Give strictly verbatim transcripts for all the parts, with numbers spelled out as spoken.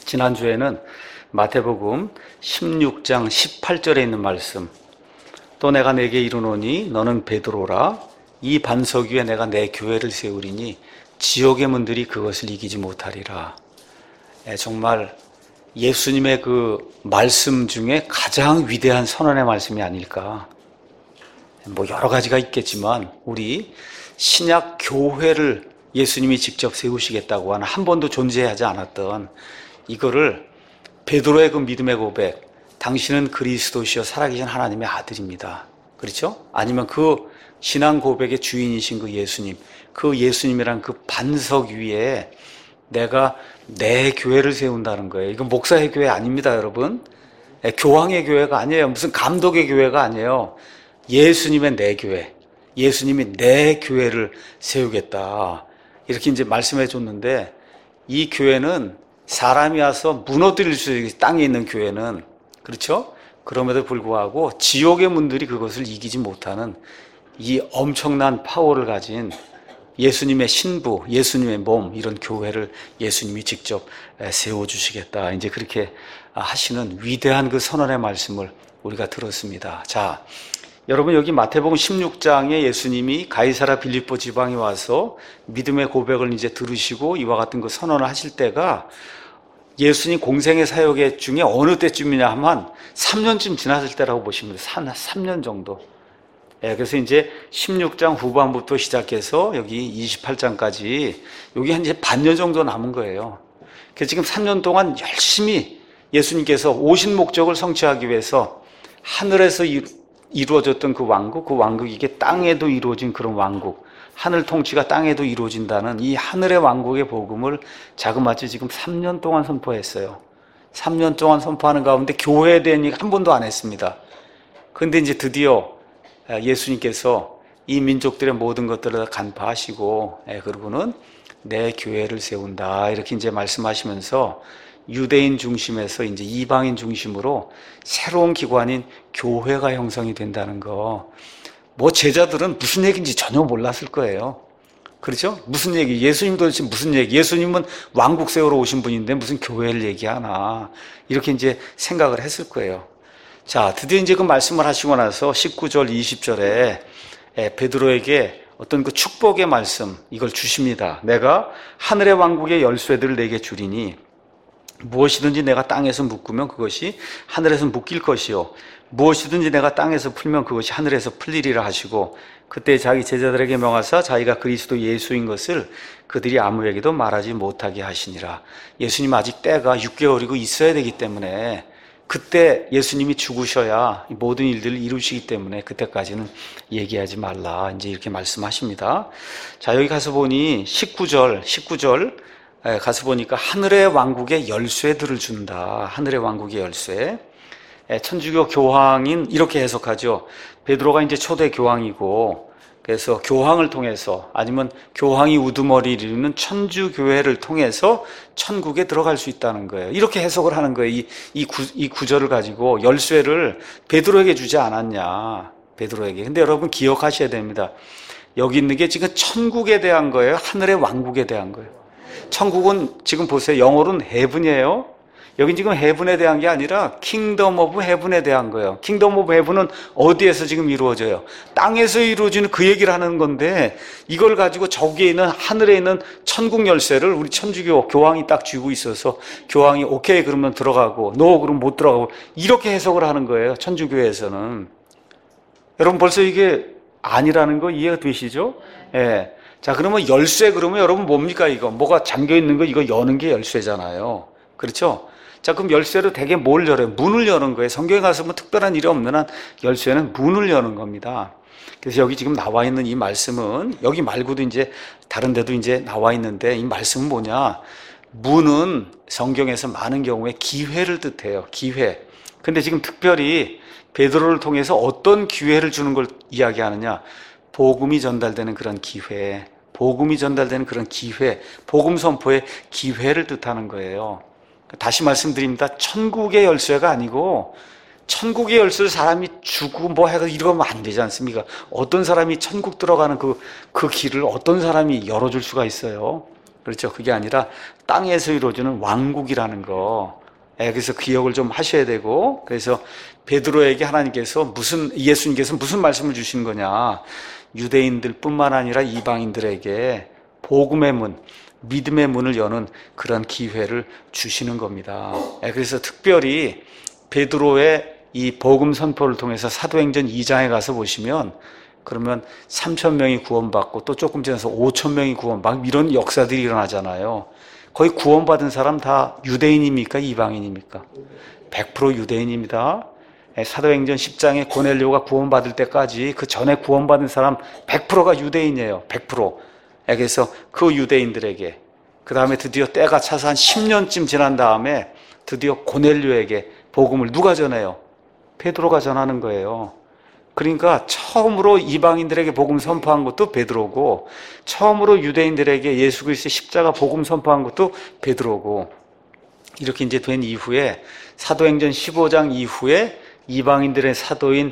지난주에는 마태복음 십육 장 십팔 절에 있는 말씀, 또 내가 내게 이르노니 너는 베드로라, 이 반석 위에 내가 내 교회를 세우리니 지옥의 문들이 그것을 이기지 못하리라. 예, 정말 예수님의 그 말씀 중에 가장 위대한 선언의 말씀이 아닐까. 뭐 여러 가지가 있겠지만 우리 신약 교회를 예수님이 직접 세우시겠다고 하는, 한 번도 존재하지 않았던 이거를 베드로의 그 믿음의 고백, 당신은 그리스도시요 살아계신 하나님의 아들입니다, 그렇죠? 아니면 그 신앙 고백의 주인이신 그 예수님, 그 예수님이란 그 반석 위에 내가 내 교회를 세운다는 거예요. 이건 목사의 교회 아닙니다, 여러분. 교황의 교회가 아니에요. 무슨 감독의 교회가 아니에요. 예수님의 내 교회, 예수님이 내 교회를 세우겠다, 이렇게 이제 말씀해 줬는데, 이 교회는 사람이 와서 무너뜨릴 수 있는, 땅에 있는 교회는, 그렇죠? 그럼에도 불구하고 지옥의 문들이 그것을 이기지 못하는 이 엄청난 파워를 가진 예수님의 신부, 예수님의 몸, 이런 교회를 예수님이 직접 세워주시겠다, 이제 그렇게 하시는 위대한 그 선언의 말씀을 우리가 들었습니다. 자, 여러분, 여기 마태복음 십육 장에 예수님이 가이사라 빌립보 지방에 와서 믿음의 고백을 이제 들으시고 이와 같은 그 선언을 하실 때가 예수님 공생의 사역의 중에 어느 때쯤이냐 하면 삼 년쯤 지났을 때라고 보시면 돼요. 삼 년 정도. 예, 그래서 이제 십육 장 후반부터 시작해서 여기 이십팔 장까지 여기 한 이제 반년 정도 남은 거예요. 그래서 지금 삼 년 동안 열심히 예수님께서 오신 목적을 성취하기 위해서 하늘에서 이루어졌던 그 왕국, 그 왕국이 이게 땅에도 이루어진 그런 왕국, 하늘 통치가 땅에도 이루어진다는 이 하늘의 왕국의 복음을 자그마치 지금 삼 년 동안 선포했어요. 삼 년 동안 선포하는 가운데 교회에 대한 얘기 한 번도 안 했습니다. 그런데 이제 드디어 예수님께서 이 민족들의 모든 것들을 간파하시고, 그리고는 내 교회를 세운다, 이렇게 이제 말씀하시면서 유대인 중심에서 이제 이방인 중심으로 새로운 기관인 교회가 형성이 된다는 거, 뭐 제자들은 무슨 얘기인지 전혀 몰랐을 거예요. 그렇죠? 무슨 얘기, 예수님 도대체 무슨 얘기, 예수님은 왕국 세우러 오신 분인데 무슨 교회를 얘기하나, 이렇게 이제 생각을 했을 거예요. 자, 드디어 이제 그 말씀을 하시고 나서 십구 절 이십 절에 베드로에게 어떤 그 축복의 말씀, 이걸 주십니다. 내가 하늘의 왕국의 열쇠들을 내게 주리니 무엇이든지 내가 땅에서 묶으면 그것이 하늘에서 묶일 것이요, 무엇이든지 내가 땅에서 풀면 그것이 하늘에서 풀리리라 하시고, 그때 자기 제자들에게 명하사 자기가 그리스도 예수인 것을 그들이 아무에게도 말하지 못하게 하시니라. 예수님 아직 때가 육 개월이고 있어야 되기 때문에, 그때 예수님이 죽으셔야 모든 일들을 이루시기 때문에 그때까지는 얘기하지 말라, 이제 이렇게 말씀하십니다. 자, 여기 가서 보니 십구 절, 십구 절 가서 보니까 하늘의 왕국의 열쇠들을 준다. 하늘의 왕국의 열쇠. 천주교 교황인 이렇게 해석하죠. 베드로가 이제 초대 교황이고, 그래서 교황을 통해서, 아니면 교황이 우두머리를 이루는 천주교회를 통해서 천국에 들어갈 수 있다는 거예요. 이렇게 해석을 하는 거예요. 이, 이, 구, 이 구절을 가지고 열쇠를 베드로에게 주지 않았냐, 베드로에게. 근데 여러분 기억하셔야 됩니다. 여기 있는 게 지금 천국에 대한 거예요, 하늘의 왕국에 대한 거예요. 천국은 지금 보세요, 영어로는 heaven이에요. 여긴 지금 heaven에 대한 게 아니라 kingdom of heaven에 대한 거예요. kingdom of heaven은 어디에서 지금 이루어져요? 땅에서 이루어지는 그 얘기를 하는 건데, 이걸 가지고 저기에 있는 하늘에 있는 천국 열쇠를 우리 천주교 교황이 딱 쥐고 있어서 교황이 오케이 그러면 들어가고, 노 그러면 못 들어가고, 이렇게 해석을 하는 거예요, 천주교에서는. 여러분 벌써 이게 아니라는 거 이해가 되시죠? 예. 자, 그러면 열쇠 그러면 여러분 뭡니까? 이거 뭐가 잠겨 있는 거, 이거 여는 게 열쇠잖아요, 그렇죠? 자, 그럼 열쇠로 대개 뭘 열어요? 문을 여는 거예요. 성경에 가서 뭐 특별한 일이 없는 한 열쇠는 문을 여는 겁니다. 그래서 여기 지금 나와 있는 이 말씀은, 여기 말고도 이제 다른 데도 이제 나와 있는데, 이 말씀은 뭐냐? 문은 성경에서 많은 경우에 기회를 뜻해요, 기회. 근데 지금 특별히 베드로를 통해서 어떤 기회를 주는 걸 이야기하느냐? 복음이 전달되는 그런 기회, 복음이 전달되는 그런 기회, 복음 선포의 기회를 뜻하는 거예요. 다시 말씀드립니다. 천국의 열쇠가 아니고, 천국의 열쇠를 사람이 주고 뭐 해서 이러면 안 되지 않습니까? 어떤 사람이 천국 들어가는 그, 그 길을 어떤 사람이 열어줄 수가 있어요? 그렇죠. 그게 아니라 땅에서 이루어지는 왕국이라는 거. 예, 그래서 기억을 좀 하셔야 되고, 그래서 베드로에게 하나님께서 무슨, 예수님께서 무슨 말씀을 주신 거냐. 유대인들 뿐만 아니라 이방인들에게 복음의 문, 믿음의 문을 여는 그런 기회를 주시는 겁니다. 예, 그래서 특별히 베드로의 이 복음 선포를 통해서 사도행전 이 장에 가서 보시면, 그러면 삼천 명이 구원받고 또 조금 지나서 오천 명이 구원받고 이런 역사들이 일어나잖아요. 거의 구원받은 사람 다 유대인입니까? 이방인입니까? 백 퍼센트 유대인입니다. 사도행전 십 장에 고넬료가 구원받을 때까지 그 전에 구원받은 사람 백 퍼센트가 유대인이에요. 백 퍼센트. 그래서 그 유대인들에게, 그 다음에 드디어 때가 차서 한 십 년쯤 지난 다음에 드디어 고넬료에게 복음을 누가 전해요? 베드로가 전하는 거예요. 그러니까 처음으로 이방인들에게 복음 선포한 것도 베드로고, 처음으로 유대인들에게 예수 그리스도의 십자가 복음 선포한 것도 베드로고, 이렇게 이제 된 이후에 사도행전 십오 장 이후에 이방인들의 사도인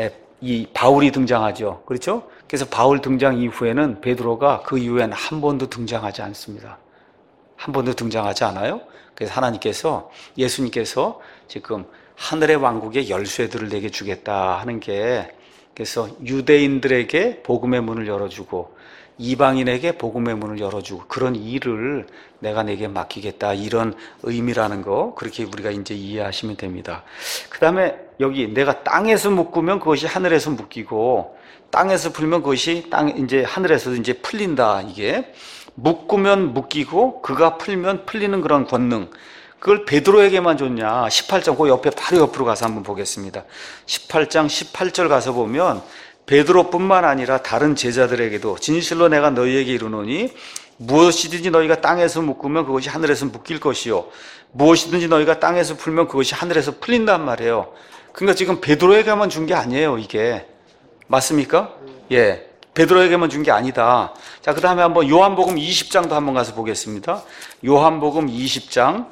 이 바울이 등장하죠. 그렇죠? 그래서 바울 등장 이후에는 베드로가 그 이후에는 한 번도 등장하지 않습니다. 한 번도 등장하지 않아요. 그래서 하나님께서, 예수님께서 지금 하늘의 왕국의 열쇠들을 내게 주겠다 하는 게, 그래서 유대인들에게 복음의 문을 열어주고 이방인에게 복음의 문을 열어주고 그런 일을 내가 내게 맡기겠다, 이런 의미라는 거, 그렇게 우리가 이제 이해하시면 됩니다. 그 다음에 여기 내가 땅에서 묶으면 그것이 하늘에서 묶이고, 땅에서 풀면 그것이 땅, 이제 하늘에서 이제 풀린다. 이게 묶으면 묶이고 그가 풀면 풀리는 그런 권능, 그걸 베드로에게만 줬냐? 십팔 장, 그 옆에 바로 옆으로 가서 한번 보겠습니다. 십팔 장 십팔 절 가서 보면 베드로뿐만 아니라 다른 제자들에게도 진실로 내가 너희에게 이르노니 무엇이든지 너희가 땅에서 묶으면 그것이 하늘에서 묶일 것이요, 무엇이든지 너희가 땅에서 풀면 그것이 하늘에서 풀린단 말이에요. 그러니까 지금 베드로에게만 준 게 아니에요, 이게. 맞습니까? 예. 베드로에게만 준 게 아니다. 자, 그 다음에 한번 요한복음 이십 장도 한번 가서 보겠습니다. 요한복음 이십 장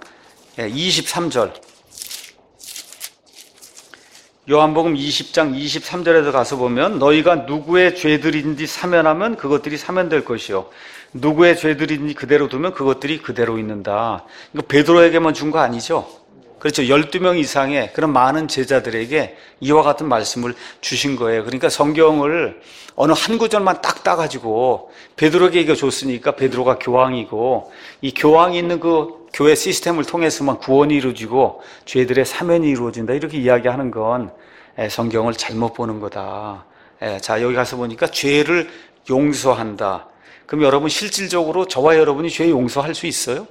이십삼 절. 요한복음 이십 장 이십삼 절에도 가서 보면 너희가 누구의 죄들인지 사면하면 그것들이 사면될 것이요, 누구의 죄들인지 그대로 두면 그것들이 그대로 있는다. 이거 베드로에게만 준 거 아니죠? 그렇죠. 열두 명 이상의 그런 많은 제자들에게 이와 같은 말씀을 주신 거예요. 그러니까 성경을 어느 한 구절만 딱 따가지고 베드로에게 이거 줬으니까 베드로가 교황이고, 이 교황이 있는 그 교회 시스템을 통해서만 구원이 이루어지고 죄들의 사면이 이루어진다, 이렇게 이야기하는 건 성경을 잘못 보는 거다. 자, 여기 가서 보니까 죄를 용서한다. 그럼 여러분 실질적으로 저와 여러분이 죄 용서할 수 있어요?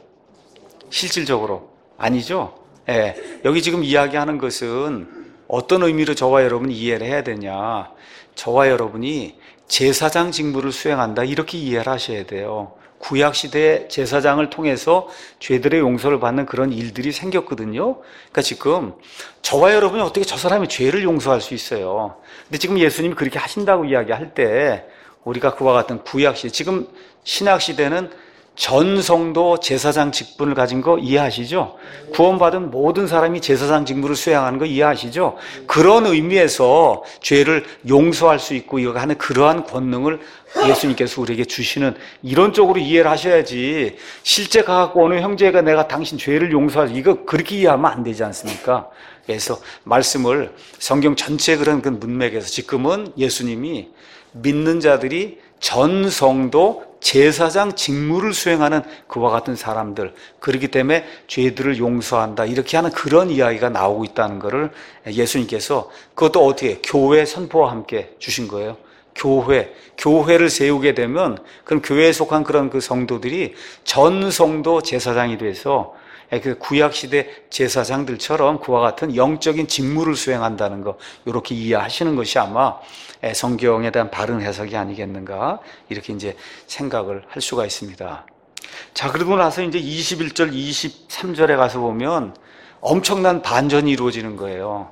실질적으로 아니죠. 예, 여기 지금 이야기하는 것은 어떤 의미로 저와 여러분이 이해를 해야 되냐, 저와 여러분이 제사장 직무를 수행한다, 이렇게 이해를 하셔야 돼요. 구약시대의 제사장을 통해서 죄들의 용서를 받는 그런 일들이 생겼거든요. 그러니까 지금 저와 여러분이 어떻게 저 사람의 죄를 용서할 수 있어요? 근데 지금 예수님이 그렇게 하신다고 이야기할 때 우리가 그와 같은 구약시대, 지금 신약시대는 전 성도 제사장 직분을 가진 거 이해하시죠? 구원받은 모든 사람이 제사장 직무를 수행하는 거 이해하시죠? 그런 의미에서 죄를 용서할 수 있고 이거 하는 그러한 권능을 예수님께서 우리에게 주시는, 이런 쪽으로 이해를 하셔야지, 실제 가갖고 어느 형제가 내가 당신 죄를 용서할, 이거 그렇게 이해하면 안 되지 않습니까? 그래서 말씀을 성경 전체 그런 그 문맥에서 지금은 예수님이 믿는 자들이 전 성도 제사장 직무를 수행하는 그와 같은 사람들, 그렇기 때문에 죄들을 용서한다, 이렇게 하는 그런 이야기가 나오고 있다는 것을 예수님께서, 그것도 어떻게 교회 선포와 함께 주신 거예요. 교회, 교회를 세우게 되면 그럼 교회에 속한 그런 그 성도들이 전 성도 제사장이 돼서 그 구약시대 제사장들처럼 그와 같은 영적인 직무를 수행한다는 거, 이렇게 이해하시는 것이 아마 성경에 대한 바른 해석이 아니겠는가, 이렇게 이제 생각을 할 수가 있습니다. 자, 그러고 나서 이제 이십일 절, 이십삼 절에 가서 보면 엄청난 반전이 이루어지는 거예요.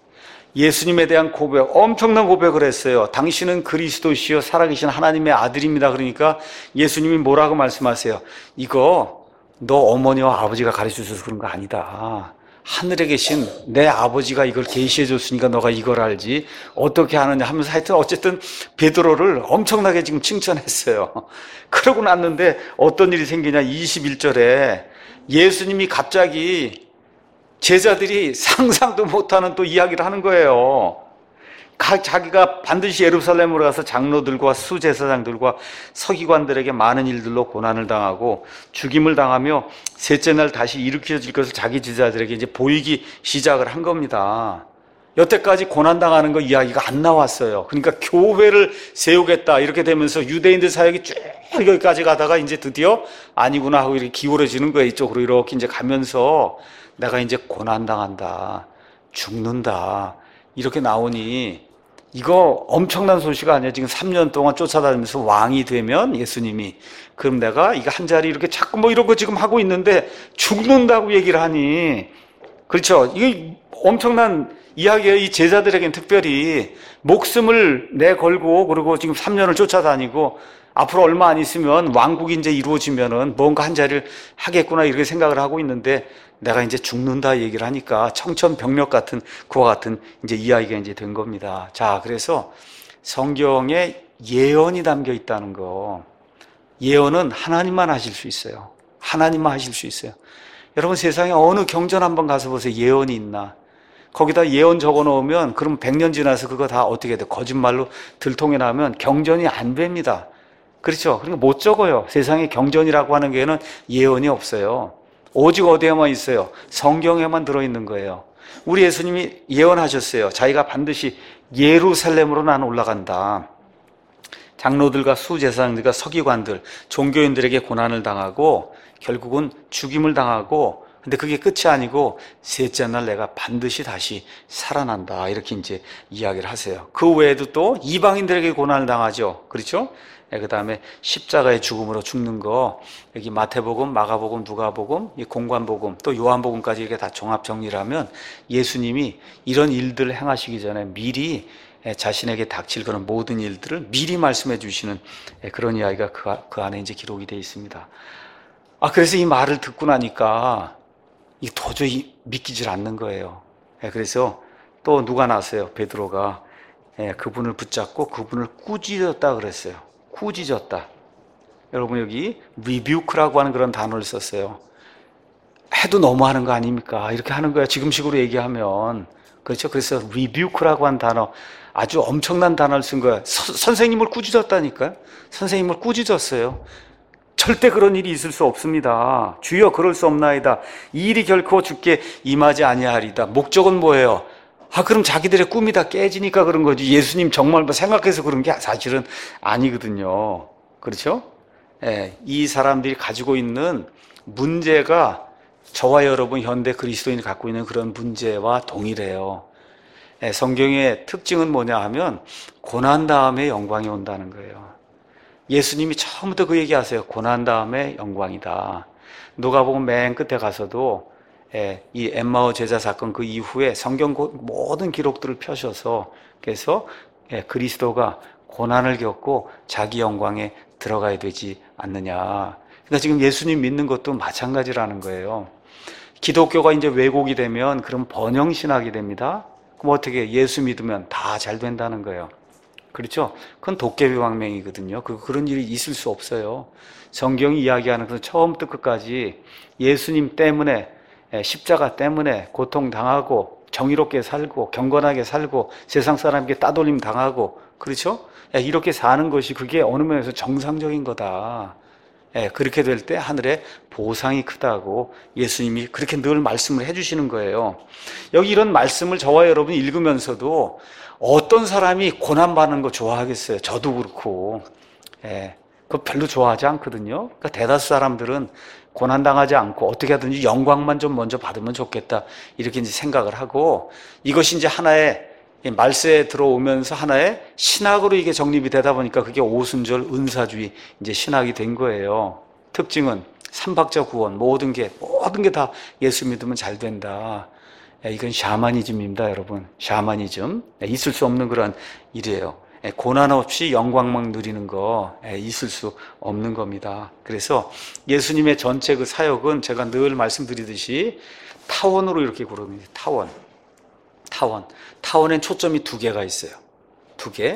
예수님에 대한 고백, 엄청난 고백을 했어요. 당신은 그리스도시요 살아계신 하나님의 아들입니다. 그러니까 예수님이 뭐라고 말씀하세요? 이거 너 어머니와 아버지가 가르쳐 줘서 그런 거 아니다. 하늘에 계신 내 아버지가 이걸 계시해 줬으니까 너가 이걸 알지 어떻게 하느냐 하면서 하여튼 어쨌든 베드로를 엄청나게 지금 칭찬했어요. 그러고 났는데 어떤 일이 생기냐. 이십일 절에 예수님이 갑자기 제자들이 상상도 못하는 또 이야기를 하는 거예요. 자기가 반드시 예루살렘으로 가서 장로들과 수제사장들과 서기관들에게 많은 일들로 고난을 당하고 죽임을 당하며 셋째 날 다시 일으켜질 것을 자기 제자들에게 이제 보이기 시작을 한 겁니다. 여태까지 고난당하는 거 이야기가 안 나왔어요. 그러니까 교회를 세우겠다 이렇게 되면서 유대인들 사역이 쭉 여기까지 가다가 이제 드디어 아니구나 하고 이렇게 기울어지는 거예요. 이쪽으로 이렇게 이제 가면서 내가 이제 고난당한다, 죽는다 이렇게 나오니 이거 엄청난 소식 아니에요. 지금 삼 년 동안 쫓아다니면서 왕이 되면 예수님이 그럼 내가 이거 한 자리 이렇게 자꾸 뭐 이런 거 지금 하고 있는데 죽는다고 얘기를 하니 그렇죠. 이거 엄청난 이야기예요. 이 제자들에겐 특별히 목숨을 내걸고 그리고 지금 삼 년을 쫓아다니고 앞으로 얼마 안 있으면 왕국이 이제 이루어지면은 뭔가 한 자리를 하겠구나 이렇게 생각을 하고 있는데 내가 이제 죽는다 얘기를 하니까 청천벽력 같은 그와 같은 이제 이야기가 이제 된 겁니다. 자, 그래서 성경에 예언이 담겨 있다는 거. 예언은 하나님만 하실 수 있어요. 하나님만 하실 수 있어요. 여러분 세상에 어느 경전 한번 가서 보세요. 예언이 있나? 거기다 예언 적어 놓으면 그럼 백 년 지나서 그거 다 어떻게 돼? 거짓말로 들통이 나면 경전이 안 됩니다. 그렇죠? 그러니까 못 적어요. 세상에 경전이라고 하는 게는 예언이 없어요. 오직 어디에만 있어요? 성경에만 들어있는 거예요. 우리 예수님이 예언하셨어요. 자기가 반드시 예루살렘으로 나는 올라간다. 장로들과 수제사장들과 서기관들, 종교인들에게 고난을 당하고 결국은 죽임을 당하고 근데 그게 끝이 아니고 셋째 날 내가 반드시 다시 살아난다. 이렇게 이제 이야기를 하세요. 그 외에도 또 이방인들에게 고난을 당하죠. 그렇죠? 그 다음에 십자가의 죽음으로 죽는 거, 여기 마태복음, 마가복음, 누가복음, 공관복음, 또 요한복음까지 이렇게 다 종합 정리를 하면 예수님이 이런 일들을 행하시기 전에 미리 자신에게 닥칠 그런 모든 일들을 미리 말씀해 주시는 그런 이야기가 그 안에 이제 기록이 되어 있습니다. 아, 그래서 이 말을 듣고 나니까 이 도저히 믿기질 않는 거예요. 그래서 또 누가 나서요? 베드로가 그분을 붙잡고 그분을 꾸짖었다 그랬어요. 꾸짖었다. 여러분 여기 rebuke라고 하는 그런 단어를 썼어요. 해도 너무하는 거 아닙니까? 이렇게 하는 거야. 지금식으로 얘기하면. 그렇죠? 그래서 rebuke라고 한 단어, 아주 엄청난 단어를 쓴 거야. 서, 선생님을 꾸짖었다니까요. 선생님을 꾸짖었어요. 절대 그런 일이 있을 수 없습니다. 주여 그럴 수 없나이다. 이 일이 결코 주께 임하지 아니하리다. 목적은 뭐예요? 아, 그럼 자기들의 꿈이 다 깨지니까 그런 거지. 예수님 정말 뭐 생각해서 그런 게 사실은 아니거든요. 그렇죠? 예, 이 사람들이 가지고 있는 문제가 저와 여러분 현대 그리스도인이 갖고 있는 그런 문제와 동일해요. 예, 성경의 특징은 뭐냐 하면 고난 다음에 영광이 온다는 거예요. 예수님이 처음부터 그 얘기하세요. 고난 다음에 영광이다. 누가복음 맨 끝에 가서도 예, 이 엠마오 제자 사건 그 이후에 성경 모든 기록들을 펴셔서 그래서 예, 그리스도가 고난을 겪고 자기 영광에 들어가야 되지 않느냐. 그러니까 지금 예수님 믿는 것도 마찬가지라는 거예요. 기독교가 이제 왜곡이 되면 그럼 번영신학이 됩니다. 그럼 어떻게 예수 믿으면 다 잘 된다는 거예요. 그렇죠? 그건 도깨비 방맹이거든요. 그, 그런 일이 있을 수 없어요. 성경이 이야기하는 그 처음부터 끝까지 예수님 때문에 십자가 때문에 고통당하고 정의롭게 살고 경건하게 살고 세상 사람에게 따돌림 당하고 그렇죠? 이렇게 사는 것이 그게 어느 면에서 정상적인 거다. 그렇게 될 때 하늘에 보상이 크다고 예수님이 그렇게 늘 말씀을 해주시는 거예요. 여기 이런 말씀을 저와 여러분이 읽으면서도 어떤 사람이 고난받는 거 좋아하겠어요? 저도 그렇고. 그거 별로 좋아하지 않거든요. 그러니까 대다수 사람들은 고난당하지 않고 어떻게 하든지 영광만 좀 먼저 받으면 좋겠다. 이렇게 이제 생각을 하고 이것이 이제 하나의 말세에 들어오면서 하나의 신학으로 이게 정립이 되다 보니까 그게 오순절 은사주의 이제 신학이 된 거예요. 특징은 삼박자 구원 모든 게 모든 게 다 예수 믿으면 잘 된다. 이건 샤머니즘입니다, 여러분. 샤머니즘. 있을 수 없는 그런 일이에요. 고난 없이 영광만 누리는 거 있을 수 없는 겁니다. 그래서 예수님의 전체 그 사역은 제가 늘 말씀드리듯이 타원으로 이렇게 구릅니다. 타원. 타원. 타원엔 초점이 두 개가 있어요. 두 개.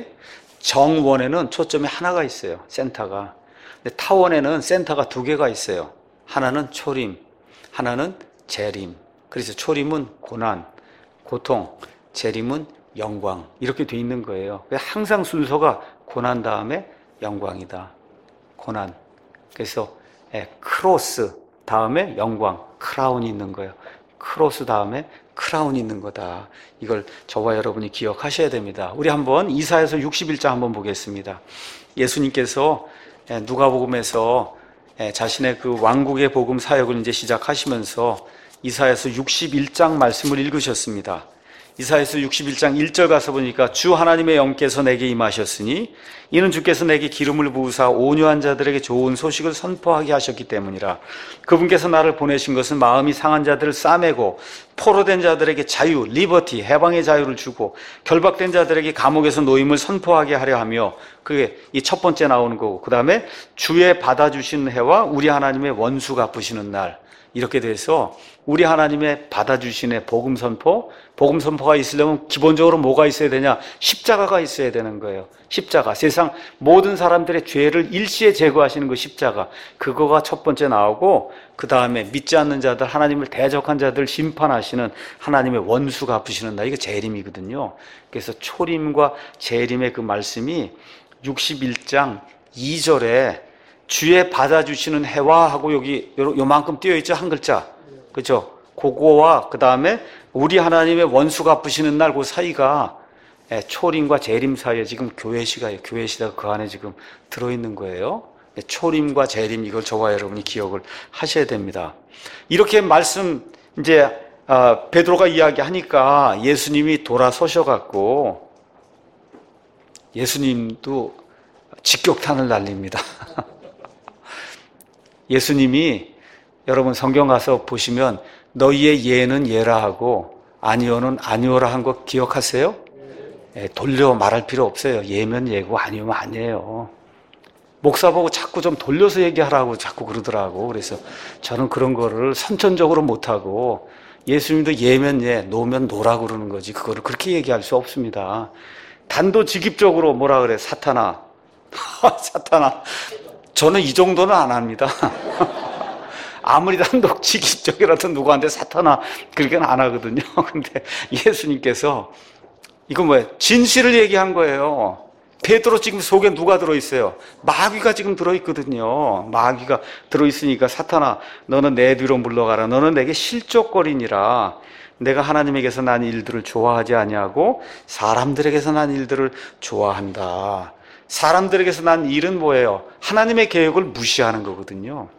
정원에는 초점이 하나가 있어요. 센터가. 근데 타원에는 센터가 두 개가 있어요. 하나는 초림, 하나는 재림. 그래서 초림은 고난, 고통, 재림은 영광. 이렇게 돼 있는 거예요. 항상 순서가 고난 다음에 영광이다. 고난. 그래서 크로스 다음에 영광, 크라운이 있는 거예요. 크로스 다음에 크라운이 있는 거다. 이걸 저와 여러분이 기억하셔야 됩니다. 우리 한번 이사야서 육십일 장 한번 보겠습니다. 예수님께서 누가복음에서 자신의 그 왕국의 복음 사역을 이제 시작하시면서 이사야서 육십일 장 말씀을 읽으셨습니다. 이사야서 육십일 장 일 절 가서 보니까 주 하나님의 영께서 내게 임하셨으니 이는 주께서 내게 기름을 부으사 온유한 자들에게 좋은 소식을 선포하게 하셨기 때문이라. 그분께서 나를 보내신 것은 마음이 상한 자들을 싸매고 포로된 자들에게 자유, 리버티, 해방의 자유를 주고 결박된 자들에게 감옥에서 노임을 선포하게 하려 하며, 그게 이 첫 번째 나오는 거고, 그 다음에 주의 받아주시는 해와 우리 하나님의 원수 갚으시는 날, 이렇게 돼서 우리 하나님의 받아주시는 복음 선포, 복음 선포가 있으려면 기본적으로 뭐가 있어야 되냐? 십자가가 있어야 되는 거예요. 십자가. 세상 모든 사람들의 죄를 일시에 제거하시는 그 십자가. 그거가 첫 번째 나오고, 그 다음에 믿지 않는 자들, 하나님을 대적한 자들 심판하시는 하나님의 원수 갚으시는 날. 이게 재림이거든요. 그래서 초림과 재림의 그 말씀이 육십일 장 이 절에 주의 받아주시는 해와 하고 여기 요만큼 띄어있죠? 한 글자. 그죠? 그거와 그 다음에 우리 하나님의 원수 갚으시는 날 그 사이가 초림과 재림 사이에 지금 교회시가, 교회시가 그 안에 지금 들어있는 거예요. 초림과 재림, 이걸 저와 여러분이 기억을 하셔야 됩니다. 이렇게 말씀, 이제, 아, 베드로가 이야기하니까 예수님이 돌아서셔갖고 예수님도 직격탄을 날립니다. 예수님이 여러분 성경 가서 보시면 너희의 예는 예라 하고 아니오는 아니오라 한 거 기억하세요? 예, 돌려 말할 필요 없어요. 예면 예고 아니오면 아니에요. 목사 보고 자꾸 좀 돌려서 얘기하라고 자꾸 그러더라고. 그래서 저는 그런 거를 선천적으로 못하고 예수님도 예면 예, 노면 노라 그러는 거지 그거를 그렇게 얘기할 수 없습니다. 단도직입적으로 뭐라 그래? 사탄아. 사탄아. 저는 이 정도는 안 합니다. 아무리 단도직입적이라도 누구한테 사탄아 그렇게는 안 하거든요. 근데 예수님께서 이거 뭐예요? 진실을 얘기한 거예요. 베드로 지금 속에 누가 들어있어요? 마귀가 지금 들어있거든요. 마귀가 들어있으니까 사탄아 너는 내 뒤로 물러가라. 너는 내게 실족거리니라. 내가 하나님에게서 난 일들을 좋아하지 아니하고 사람들에게서 난 일들을 좋아한다. 사람들에게서 난 일은 뭐예요? 하나님의 계획을 무시하는 거거든요.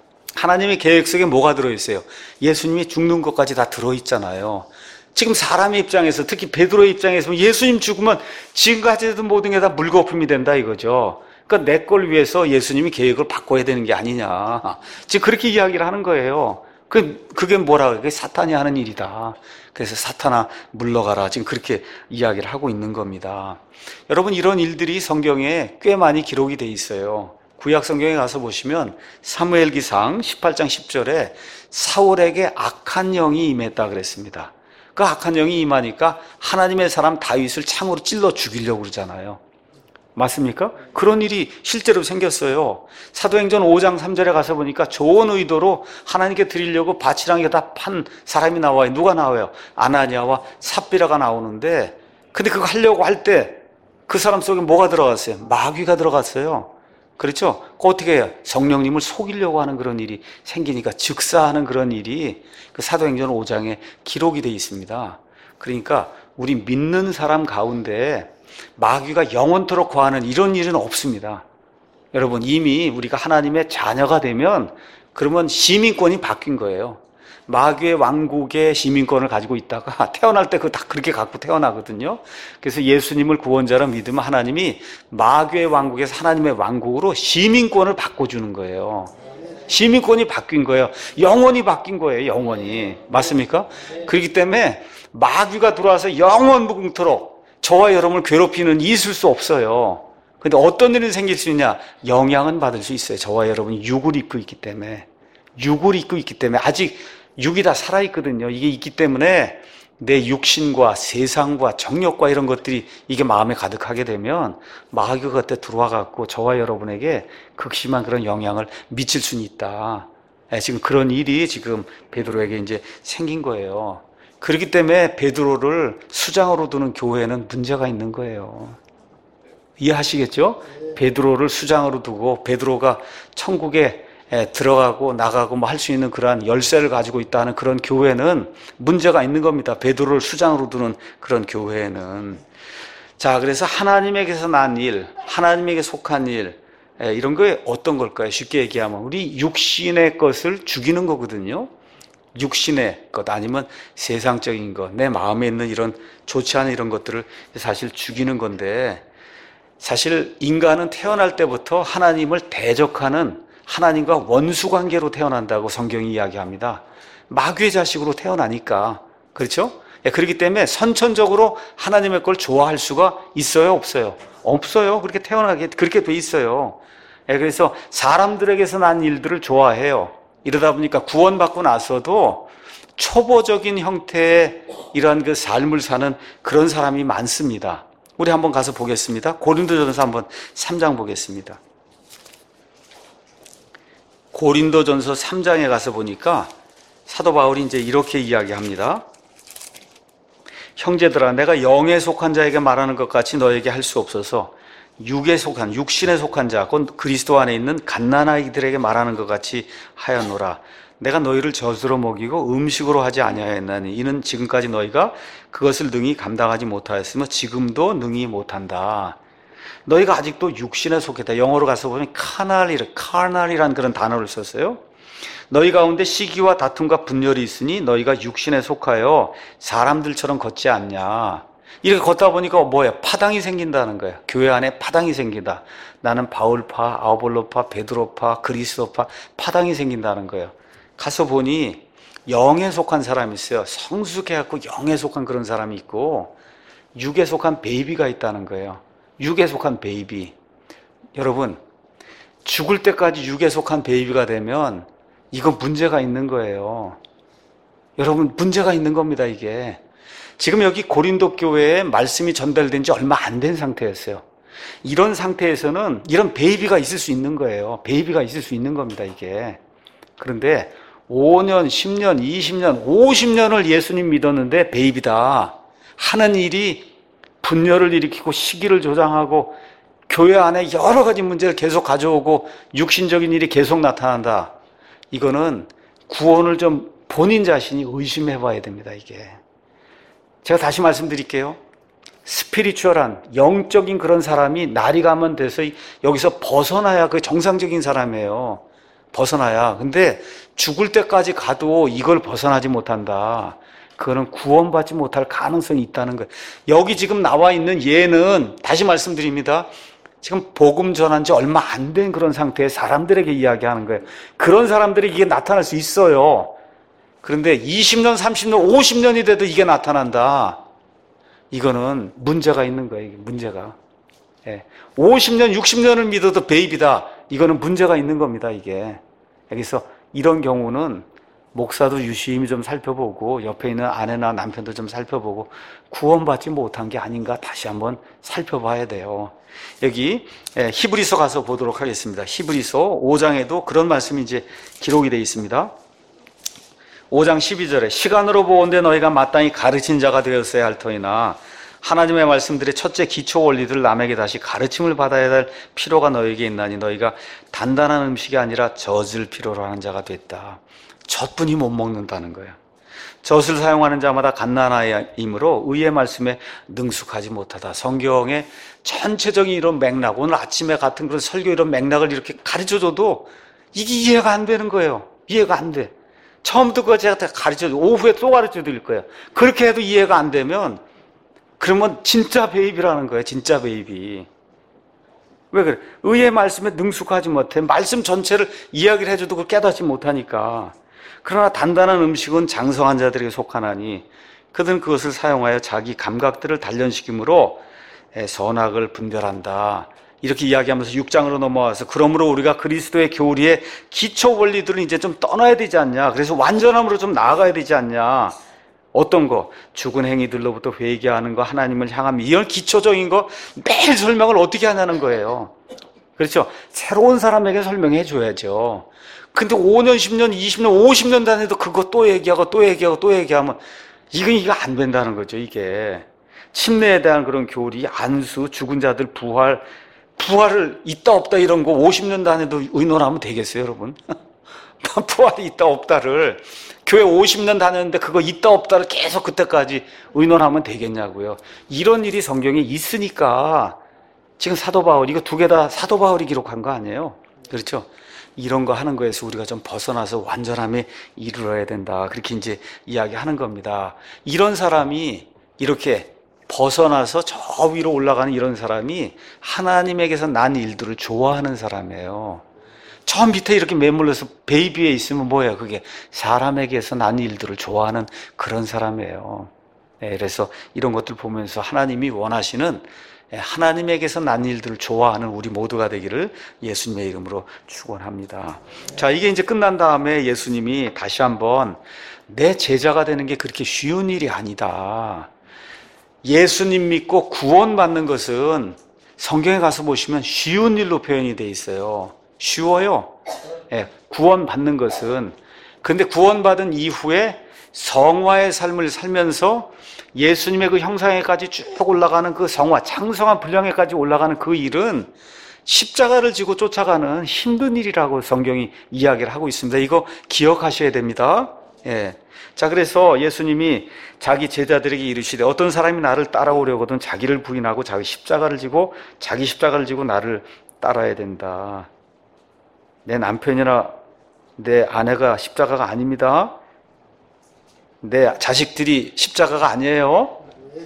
하나님의 계획 속에 뭐가 들어있어요? 예수님이 죽는 것까지 다 들어있잖아요. 지금 사람의 입장에서, 특히 베드로의 입장에서 예수님 죽으면 지금까지 했던 모든 게 다 물거품이 된다 이거죠. 그러니까 내 걸 위해서 예수님이 계획을 바꿔야 되는 게 아니냐. 지금 그렇게 이야기를 하는 거예요. 그, 그게 뭐라 그래? 그게 사탄이 하는 일이다. 그래서 사탄아 물러가라. 지금 그렇게 이야기를 하고 있는 겁니다. 여러분, 이런 일들이 성경에 꽤 많이 기록이 돼 있어요. 구약 성경에 가서 보시면 사무엘기상 십팔 장 십 절에 사울에게 악한 영이 임했다 그랬습니다. 그 악한 영이 임하니까 하나님의 사람 다윗을 창으로 찔러 죽이려고 그러잖아요. 맞습니까? 그런 일이 실제로 생겼어요. 사도행전 오 장 삼 절에 가서 보니까 좋은 의도로 하나님께 드리려고 밭이랑에다 판 사람이 나와요. 누가 나와요? 아나니아와 삽비라가 나오는데, 근데 그거 하려고 할 때 그 사람 속에 뭐가 들어갔어요? 마귀가 들어갔어요. 그렇죠? 그 어떻게 해요? 성령님을 속이려고 하는 그런 일이 생기니까 즉사하는 그런 일이 그 사도행전 오 장에 기록이 되어 있습니다. 그러니까 우리 믿는 사람 가운데 마귀가 영원토록 거하는 이런 일은 없습니다. 여러분, 이미 우리가 하나님의 자녀가 되면 그러면 시민권이 바뀐 거예요. 마귀의 왕국의 시민권을 가지고 있다가 태어날 때 그거 다 그렇게 갖고 태어나거든요. 그래서 예수님을 구원자로 믿으면 하나님이 마귀의 왕국에서 하나님의 왕국으로 시민권을 바꿔주는 거예요. 시민권이 바뀐 거예요. 영원히 바뀐 거예요. 영원히. 맞습니까? 그렇기 때문에 마귀가 들어와서 영원 무궁토록 저와 여러분을 괴롭히는 일이 있을 수 없어요. 근데 어떤 일이 생길 수 있냐? 영향은 받을 수 있어요. 저와 여러분이 육을 입고 있기 때문에. 육을 입고 있기 때문에. 아직 육이 다 살아있거든요. 이게 있기 때문에 내 육신과 세상과 정욕과 이런 것들이 이게 마음에 가득하게 되면 마귀가 그때 들어와 갖고 저와 여러분에게 극심한 그런 영향을 미칠 수는 있다. 지금 그런 일이 지금 베드로에게 이제 생긴 거예요. 그렇기 때문에 베드로를 수장으로 두는 교회는 문제가 있는 거예요. 이해하시겠죠? 베드로를 수장으로 두고 베드로가 천국에 들어가고 나가고 뭐 할 수 있는 그러한 열쇠를 가지고 있다는 그런 교회는 문제가 있는 겁니다. 베드로를 수장으로 두는 그런 교회는. 자, 그래서 하나님에게서 난 일, 하나님에게 속한 일, 이런 게 어떤 걸까요? 쉽게 얘기하면 우리 육신의 것을 죽이는 거거든요. 육신의 것 아니면 세상적인 것, 내 마음에 있는 이런 좋지 않은 이런 것들을 사실 죽이는 건데, 사실 인간은 태어날 때부터 하나님을 대적하는 하나님과 원수 관계로 태어난다고 성경이 이야기합니다. 마귀의 자식으로 태어나니까. 그렇죠? 그렇기 때문에 선천적으로 하나님의 걸 좋아할 수가 있어요, 없어요? 없어요. 그렇게 태어나게 그렇게 돼 있어요. 그래서 사람들에게서 난 일들을 좋아해요. 이러다 보니까 구원받고 나서도 초보적인 형태의 이러한 그 삶을 사는 그런 사람이 많습니다. 우리 한번 가서 보겠습니다. 고린도전서 한번 삼 장 보겠습니다. 고린도전서 삼 장에 가서 보니까 사도 바울이 이제 이렇게 이야기합니다. 형제들아, 내가 영에 속한 자에게 말하는 것 같이 너에게 할 수 없어서 육에 속한, 육신에 속한 자, 곧 그리스도 안에 있는 갓난아이들에게 말하는 것 같이 하였노라. 내가 너희를 젖으로 먹이고 음식으로 하지 아니하였나니 이는 지금까지 너희가 그것을 능히 감당하지 못하였으며 지금도 능히 못한다. 너희가 아직도 육신에 속했다. 영어로 가서 보면 카날이라, 카날이라는 그런 단어를 썼어요. 너희 가운데 시기와 다툼과 분열이 있으니 너희가 육신에 속하여 사람들처럼 걷지 않냐. 이렇게 걷다 보니까 뭐예요? 파당이 생긴다는 거예요. 교회 안에 파당이 생긴다. 나는 바울파, 아볼로파, 베드로파, 그리스도파, 파당이 생긴다는 거예요. 가서 보니 영에 속한 사람이 있어요. 성숙해갖고 영에 속한 그런 사람이 있고 육에 속한 베이비가 있다는 거예요. 육에 속한 베이비. 여러분, 죽을 때까지 육에 속한 베이비가 되면 이거 문제가 있는 거예요. 여러분, 문제가 있는 겁니다, 이게. 지금 여기 고린도 교회에 말씀이 전달된 지 얼마 안 된 상태였어요. 이런 상태에서는 이런 베이비가 있을 수 있는 거예요. 베이비가 있을 수 있는 겁니다, 이게. 그런데 오 년, 십 년, 이십 년, 오십 년을 예수님 믿었는데 베이비다 하는 일이 분열을 일으키고 시기를 조장하고 교회 안에 여러 가지 문제를 계속 가져오고 육신적인 일이 계속 나타난다. 이거는 구원을 좀 본인 자신이 의심해 봐야 됩니다, 이게. 제가 다시 말씀드릴게요. 스피리추얼한 영적인 그런 사람이 날이 가면 돼서 여기서 벗어나야 그 정상적인 사람이에요. 벗어나야. 근데 죽을 때까지 가도 이걸 벗어나지 못한다. 그거는 구원받지 못할 가능성이 있다는 거예요. 여기 지금 나와 있는 얘는 다시 말씀드립니다. 지금 복음 전한 지 얼마 안 된 그런 상태의 사람들에게 이야기하는 거예요. 그런 사람들이 이게 나타날 수 있어요. 그런데 이십 년, 삼십 년, 오십 년이 돼도 이게 나타난다. 이거는 문제가 있는 거예요. 이게 문제가. 예. 오십 년, 육십 년을 믿어도 베이비다. 이거는 문제가 있는 겁니다, 이게. 여기서 이런 경우는 목사도 유심히 좀 살펴보고 옆에 있는 아내나 남편도 좀 살펴보고 구원받지 못한 게 아닌가 다시 한번 살펴봐야 돼요. 여기 히브리서 가서 보도록 하겠습니다. 히브리서 오 장에도 그런 말씀이 이제 기록이 되어 있습니다. 오 장 십이 절에 시간으로 보온데 너희가 마땅히 가르친 자가 되었어야 할 터이나 하나님의 말씀들의 첫째 기초 원리들을 남에게 다시 가르침을 받아야 할 필요가 너에게 있나니 너희가 단단한 음식이 아니라 젖을 필요로 하는 자가 됐다. 젖뿐이 못 먹는다는 거예요. 젖을 사용하는 자마다 갓난아이이므로 의의 말씀에 능숙하지 못하다. 성경의 전체적인 이런 맥락, 오늘 아침에 같은 그런 설교 이런 맥락을 이렇게 가르쳐줘도 이게 이해가 안 되는 거예요. 이해가 안 돼. 처음부터 그거 제가 다 가르쳐줘. 오후에 또 가르쳐 드릴 거예요. 그렇게 해도 이해가 안 되면 그러면 진짜 베이비라는 거예요. 진짜 베이비. 왜 그래? 의의 말씀에 능숙하지 못해. 말씀 전체를 이야기를 해줘도 그걸 깨닫지 못하니까. 그러나 단단한 음식은 장성한 자들에게 속하나니 그들은 그것을 사용하여 자기 감각들을 단련시킴으로 선악을 분별한다. 이렇게 이야기하면서 육 장으로 넘어와서 그러므로 우리가 그리스도의 교리의 기초 원리들을 이제 좀 떠나야 되지 않냐. 그래서 완전함으로 좀 나아가야 되지 않냐. 어떤 거? 죽은 행위들로부터 회개하는 거, 하나님을 향한 이런 기초적인 거 매일 설명을 어떻게 하냐는 거예요. 그렇죠? 새로운 사람에게 설명해 줘야죠. 근데 오 년, 십 년, 이십 년, 오십 년 단위도 그거 또 얘기하고 또 얘기하고 또 얘기하면 이건 이거 안 된다는 거죠, 이게. 침례에 대한 그런 교리, 안수, 죽은 자들 부활, 부활을 있다 없다 이런 거 오십 년 단위도 의논하면 되겠어요, 여러분? 부활이 있다 없다를 교회 오십 년 다녔는데 그거 있다 없다를 계속 그때까지 의논하면 되겠냐고요. 이런 일이 성경에 있으니까 지금 사도 바울 이거 두 개 다 사도 바울이 기록한 거 아니에요? 그렇죠? 이런 거 하는 거에서 우리가 좀 벗어나서 완전함에 이르러야 된다. 그렇게 이제 이야기하는 겁니다. 이런 사람이 이렇게 벗어나서 저 위로 올라가는 이런 사람이 하나님에게서 난 일들을 좋아하는 사람이에요. 저 밑에 이렇게 매물러서 베이비에 있으면 뭐예요? 그게 사람에게서 난 일들을 좋아하는 그런 사람이에요. 네, 그래서 이런 것들 보면서 하나님이 원하시는 하나님에게서 난 일들을 좋아하는 우리 모두가 되기를 예수님의 이름으로 축원합니다. 자, 이게 이제 끝난 다음에 예수님이 다시 한번 내 제자가 되는 게 그렇게 쉬운 일이 아니다. 예수님 믿고 구원받는 것은 성경에 가서 보시면 쉬운 일로 표현이 돼 있어요. 쉬워요. 예, 구원받는 것은. 근데 구원받은 이후에 성화의 삶을 살면서 예수님의 그 형상에까지 쭉 올라가는 그 성화, 창성한 분량에까지 올라가는 그 일은 십자가를 지고 쫓아가는 힘든 일이라고 성경이 이야기를 하고 있습니다. 이거 기억하셔야 됩니다. 예. 자, 그래서 예수님이 자기 제자들에게 이르시되 어떤 사람이 나를 따라오려거든 자기를 부인하고 자기 십자가를 지고 자기 십자가를 지고 나를 따라야 된다. 내 남편이나 내 아내가 십자가가 아닙니다. 내 자식들이 십자가가 아니에요.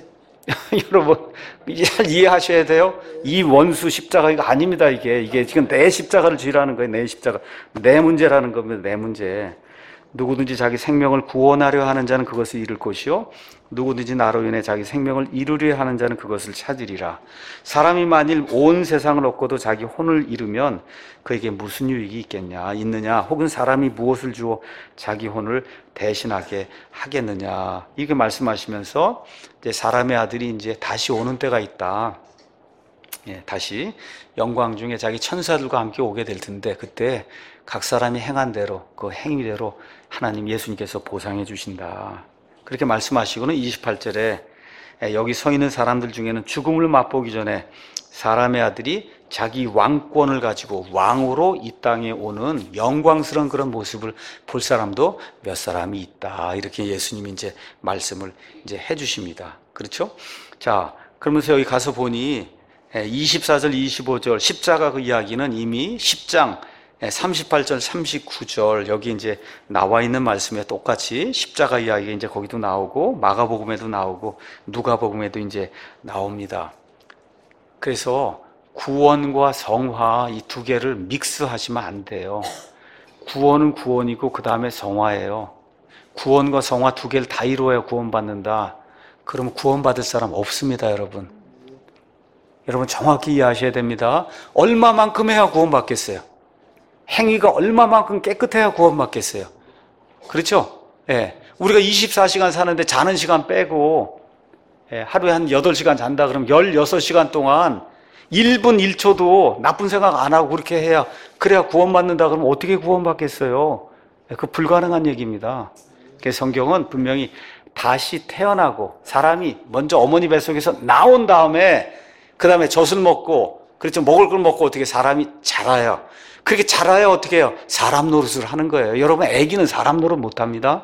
여러분 잘 이해하셔야 돼요. 이 원수 십자가 이거 아닙니다. 이게 이게 지금 내 십자가를 지라는 거예요. 내 십자가, 내 문제라는 겁니다. 내 문제. 누구든지 자기 생명을 구원하려 하는 자는 그것을 잃을 것이요 누구든지 나로 인해 자기 생명을 잃으려 하는 자는 그것을 찾으리라. 사람이 만일 온 세상을 얻고도 자기 혼을 잃으면 그에게 무슨 유익이 있겠냐 있느냐, 혹은 사람이 무엇을 주어 자기 혼을 대신하게 하겠느냐. 이렇게 말씀하시면서 이제 사람의 아들이 이제 다시 오는 때가 있다. 예, 다시 영광 중에 자기 천사들과 함께 오게 될 텐데 그때 각 사람이 행한 대로 그 행위대로 하나님 예수님께서 보상해 주신다. 그렇게 말씀하시고는 이십팔 절에 여기 서 있는 사람들 중에는 죽음을 맛보기 전에 사람의 아들이 자기 왕권을 가지고 왕으로 이 땅에 오는 영광스러운 그런 모습을 볼 사람도 몇 사람이 있다. 이렇게 예수님이 이제 말씀을 이제 해 주십니다. 그렇죠? 자, 그러면서 여기 가서 보니 이십사 절, 이십오 절 십자가 그 이야기는 이미 십 장 삼십팔 절, 삼십구 절 여기 이제 나와 있는 말씀에 똑같이 십자가 이야기가 이제 거기도 나오고 마가복음에도 나오고 누가복음에도 이제 나옵니다. 그래서 구원과 성화 이 두 개를 믹스하시면 안 돼요. 구원은 구원이고 그 다음에 성화예요. 구원과 성화 두 개를 다 이루어야 구원받는다. 그러면 구원받을 사람 없습니다, 여러분. 여러분 정확히 이해하셔야 됩니다. 얼마만큼 해야 구원받겠어요? 행위가 얼마만큼 깨끗해야 구원받겠어요? 그렇죠? 예. 우리가 이십사 시간 사는데 자는 시간 빼고 예, 하루에 한 여덟 시간 잔다 그러면 열여섯 시간 동안 일 분 일 초도 나쁜 생각 안 하고 그렇게 해야 그래야 구원받는다 그러면 어떻게 구원받겠어요? 예, 그 불가능한 얘기입니다. 그래서 성경은 분명히 다시 태어나고 사람이 먼저 어머니 뱃속에서 나온 다음에 그 다음에 젖을 먹고 그렇죠. 먹을 걸 먹고 어떻게 사람이 자라요. 그렇게 자라야 어떻게 해요? 사람 노릇을 하는 거예요. 여러분 애기는 사람 노릇 못합니다.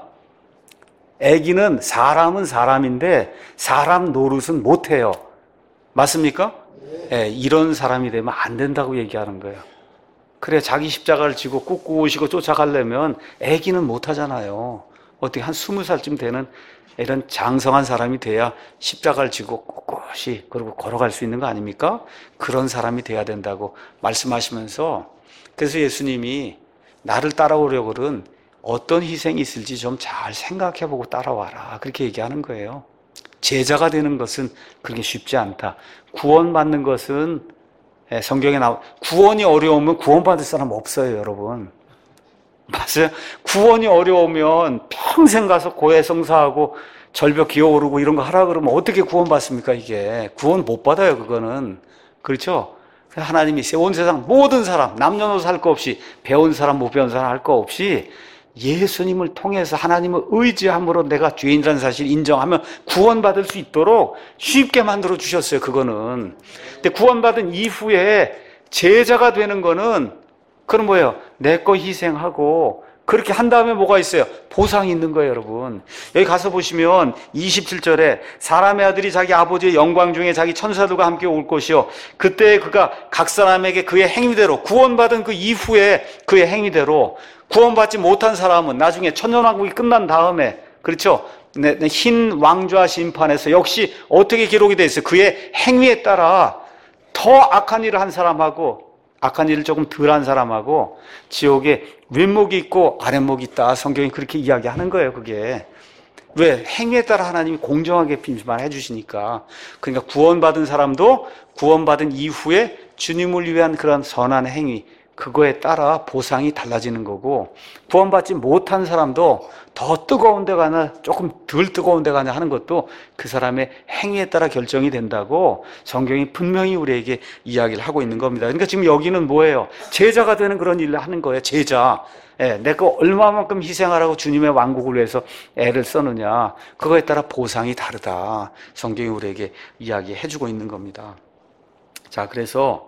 애기는 사람은 사람인데 사람 노릇은 못해요. 맞습니까? 네, 이런 사람이 되면 안 된다고 얘기하는 거예요. 그래 자기 십자가를 지고 꾹꾹 오시고 쫓아가려면 애기는 못하잖아요. 어떻게 한 스무 살쯤 되는 이런 장성한 사람이 돼야 십자가를 지고 꼿꼿이 그리고 걸어갈 수 있는 거 아닙니까? 그런 사람이 돼야 된다고 말씀하시면서 그래서 예수님이 나를 따라오려거든 어떤 희생이 있을지 좀 잘 생각해보고 따라와라. 그렇게 얘기하는 거예요. 제자가 되는 것은 그렇게 쉽지 않다. 구원받는 것은 성경에 나와 구원이 어려우면 구원받을 사람 없어요, 여러분. 맞아요. 구원이 어려우면 평생 가서 고해성사하고 절벽 기어오르고 이런 거 하라 그러면 어떻게 구원받습니까, 이게? 구원 못 받아요, 그거는. 그렇죠? 하나님이 온 세상 모든 사람, 남녀노소 할 거 없이, 배운 사람, 못 배운 사람 할 거 없이 예수님을 통해서 하나님을 의지함으로 내가 죄인이라는 사실 인정하면 구원받을 수 있도록 쉽게 만들어 주셨어요, 그거는. 근데 구원받은 이후에 제자가 되는 거는, 그건 뭐예요? 내 거 희생하고, 그렇게 한 다음에 뭐가 있어요? 보상이 있는 거예요, 여러분. 여기 가서 보시면 이십칠 절에 사람의 아들이 자기 아버지의 영광 중에 자기 천사들과 함께 올 것이요. 그때 그가 각 사람에게 그의 행위대로, 구원받은 그 이후에 그의 행위대로, 구원받지 못한 사람은 나중에 천년왕국이 끝난 다음에, 그렇죠? 흰 왕좌 심판에서 역시 어떻게 기록이 되어 있어요? 그의 행위에 따라 더 악한 일을 한 사람하고 악한 일을 조금 덜한 사람하고 지옥에 윗목이 있고 아랫목이 있다. 성경이 그렇게 이야기하는 거예요, 그게. 왜? 행위에 따라 하나님이 공정하게 빈말해 주시니까. 그러니까 구원받은 사람도 구원받은 이후에 주님을 위한 그런 선한 행위, 그거에 따라 보상이 달라지는 거고, 구원받지 못한 사람도 더 뜨거운 데 가나 조금 덜 뜨거운 데 가냐 하는 것도 그 사람의 행위에 따라 결정이 된다고 성경이 분명히 우리에게 이야기를 하고 있는 겁니다. 그러니까 지금 여기는 뭐예요? 제자가 되는 그런 일을 하는 거예요, 제자. 예, 내가 얼마만큼 희생하라고 주님의 왕국을 위해서 애를 써느냐, 그거에 따라 보상이 다르다. 성경이 우리에게 이야기해 주고 있는 겁니다. 자, 그래서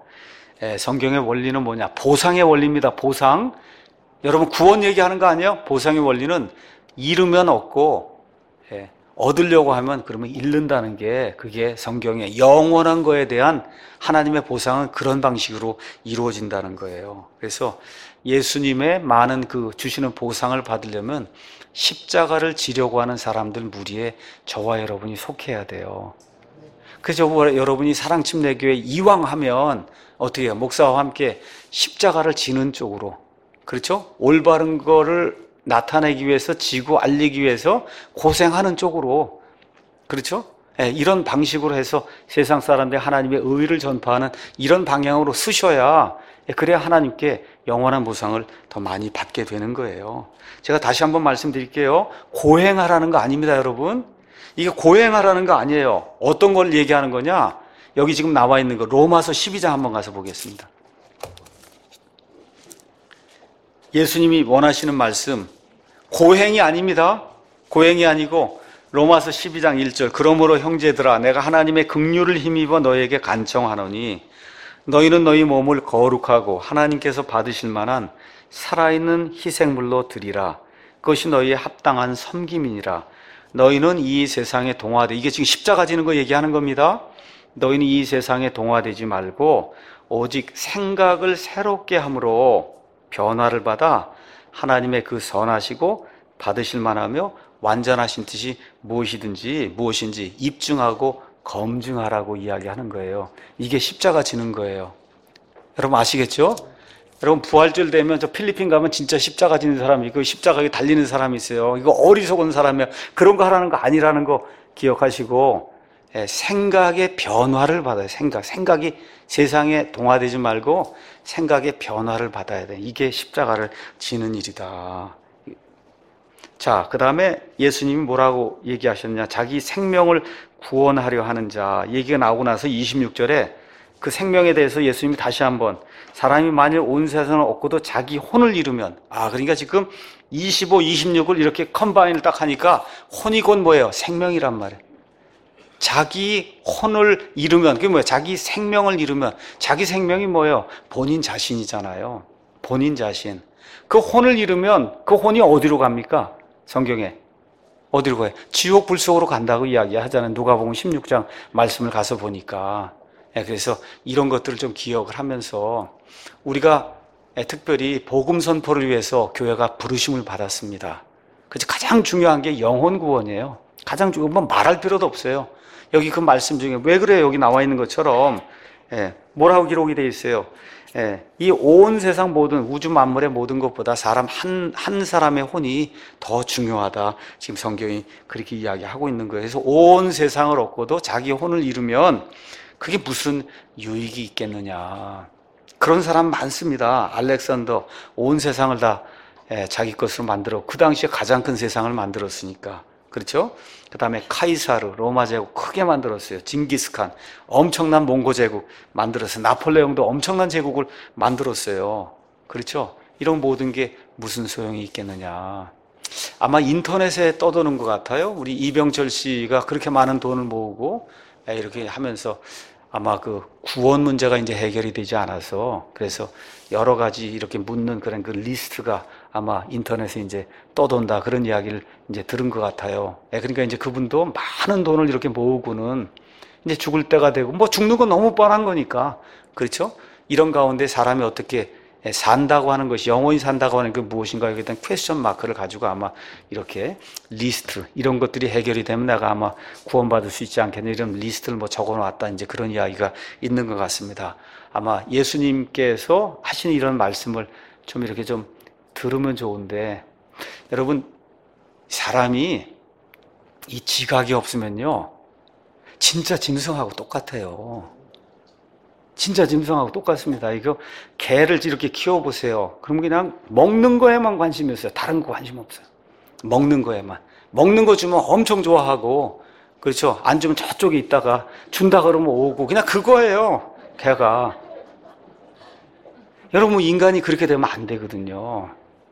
성경의 원리는 뭐냐? 보상의 원리입니다. 보상. 여러분, 구원 얘기하는 거 아니에요? 보상의 원리는 잃으면 얻고, 예, 얻으려고 하면 그러면 잃는다는 게, 그게 성경의 영원한 거에 대한 하나님의 보상은 그런 방식으로 이루어진다는 거예요. 그래서 예수님의 많은 그 주시는 보상을 받으려면 십자가를 지려고 하는 사람들 무리에 저와 여러분이 속해야 돼요. 그래서 여러분이 사랑침례교회 이왕하면 어떻게 해요? 목사와 함께 십자가를 지는 쪽으로, 그렇죠? 올바른 거를 나타내기 위해서, 지고 알리기 위해서 고생하는 쪽으로, 그렇죠? 네, 이런 방식으로 해서 세상 사람들이 하나님의 의를 전파하는 이런 방향으로 쓰셔야, 그래야 하나님께 영원한 보상을 더 많이 받게 되는 거예요. 제가 다시 한번 말씀드릴게요. 고행하라는 거 아닙니다, 여러분. 이게 고행하라는 거 아니에요. 어떤 걸 얘기하는 거냐? 여기 지금 나와 있는 거 로마서 십이 장 한번 가서 보겠습니다. 예수님이 원하시는 말씀, 고행이 아닙니다. 고행이 아니고 로마서 십이 장 일 절, 그러므로 형제들아 내가 하나님의 긍휼을 힘입어 너희에게 간청하노니 너희는 너희 몸을 거룩하고 하나님께서 받으실 만한 살아있는 희생물로 드리라. 그것이 너희의 합당한 섬김이니라. 너희는 이 세상에 동화돼, 이게 지금 십자가 지는 거 얘기하는 겁니다. 너희는 이 세상에 동화되지 말고 오직 생각을 새롭게 함으로 변화를 받아 하나님의 그 선하시고 받으실 만하며 완전하신 뜻이 무엇이든지 무엇인지 입증하고 검증하라고 이야기하는 거예요. 이게 십자가 지는 거예요. 여러분 아시겠죠? 여러분 부활절 되면 저 필리핀 가면 진짜 십자가 지는 사람이 있고 십자가에 달리는 사람이 있어요. 이거 어리석은 사람이야. 그런 거 하라는 거 아니라는 거 기억하시고, 예, 생각의 변화를 받아요. 생각. 생각이 세상에 동화되지 말고 생각의 변화를 받아야 돼. 이게 십자가를 지는 일이다. 자, 그 다음에 예수님이 뭐라고 얘기하셨냐? 자기 생명을 구원하려 하는 자 얘기가 나오고 나서 이십육 절에 그 생명에 대해서 예수님이 다시 한번, 사람이 만일 온 세상을 얻고도 자기 혼을 잃으면, 아, 그러니까 지금 이십오, 이십육을 이렇게 컴바인을 딱 하니까 혼이 곧 뭐예요? 생명이란 말이에요. 자기 혼을 잃으면, 그게 뭐예요? 자기 생명을 잃으면, 자기 생명이 뭐예요? 본인 자신이잖아요. 본인 자신. 그 혼을 잃으면 그 혼이 어디로 갑니까? 성경에. 어디로 가요? 지옥 불속으로 간다고 이야기하잖아요. 누가복음 십육 장 말씀을 가서 보니까. 그래서 이런 것들을 좀 기억을 하면서 우리가 특별히 복음 선포를 위해서 교회가 부르심을 받았습니다. 그래서 가장 중요한 게 영혼 구원이에요. 가장 중요한 건 말할 필요도 없어요. 여기 그 말씀 중에 왜 그래요? 여기 나와 있는 것처럼 뭐라고 기록이 되어 있어요? 예, 이 온 세상 모든 우주 만물의 모든 것보다 사람 한, 한 사람의 혼이 더 중요하다. 지금 성경이 그렇게 이야기하고 있는 거예요. 그래서 온 세상을 얻고도 자기 혼을 잃으면 그게 무슨 유익이 있겠느냐. 그런 사람 많습니다. 알렉산더 온 세상을 다 예, 자기 것으로 만들어 그 당시에 가장 큰 세상을 만들었으니까. 그렇죠? 그 다음에 카이사르 로마 제국 크게 만들었어요. 징기스칸 엄청난 몽고 제국 만들었어요. 나폴레옹도 엄청난 제국을 만들었어요. 그렇죠? 이런 모든 게 무슨 소용이 있겠느냐. 아마 인터넷에 떠도는 것 같아요. 우리 이병철 씨가 그렇게 많은 돈을 모으고 이렇게 하면서 아마 그 구원 문제가 이제 해결이 되지 않아서 그래서 여러 가지 이렇게 묻는 그런 그 리스트가 아마 인터넷에 이제 떠돈다 그런 이야기를 이제 들은 것 같아요. 그러니까 이제 그분도 많은 돈을 이렇게 모으고는 이제 죽을 때가 되고 뭐 죽는 건 너무 뻔한 거니까 그렇죠? 이런 가운데 사람이 어떻게 산다고 하는 것이 영원히 산다고 하는 게 무엇인가 여기에 대한 퀘스천 마크를 가지고 아마 이렇게 리스트 이런 것들이 해결이 되면 내가 아마 구원받을 수 있지 않겠냐 이런 리스트를 뭐 적어놨다 이제 그런 이야기가 있는 것 같습니다. 아마 예수님께서 하신 이런 말씀을 좀 이렇게 좀 들으면 좋은데 여러분 사람이 이 지각이 없으면요 진짜 짐승하고 똑같아요. 진짜 짐승하고 똑같습니다. 이거 개를 이렇게 키워보세요. 그럼 그냥 먹는 거에만 관심이 있어요. 다른 거 관심 없어요. 먹는 거에만. 먹는 거 주면 엄청 좋아하고 그렇죠. 안 주면 저쪽에 있다가 준다 그러면 오고 그냥 그거예요. 개가. 여러분 인간이 그렇게 되면 안 되거든요.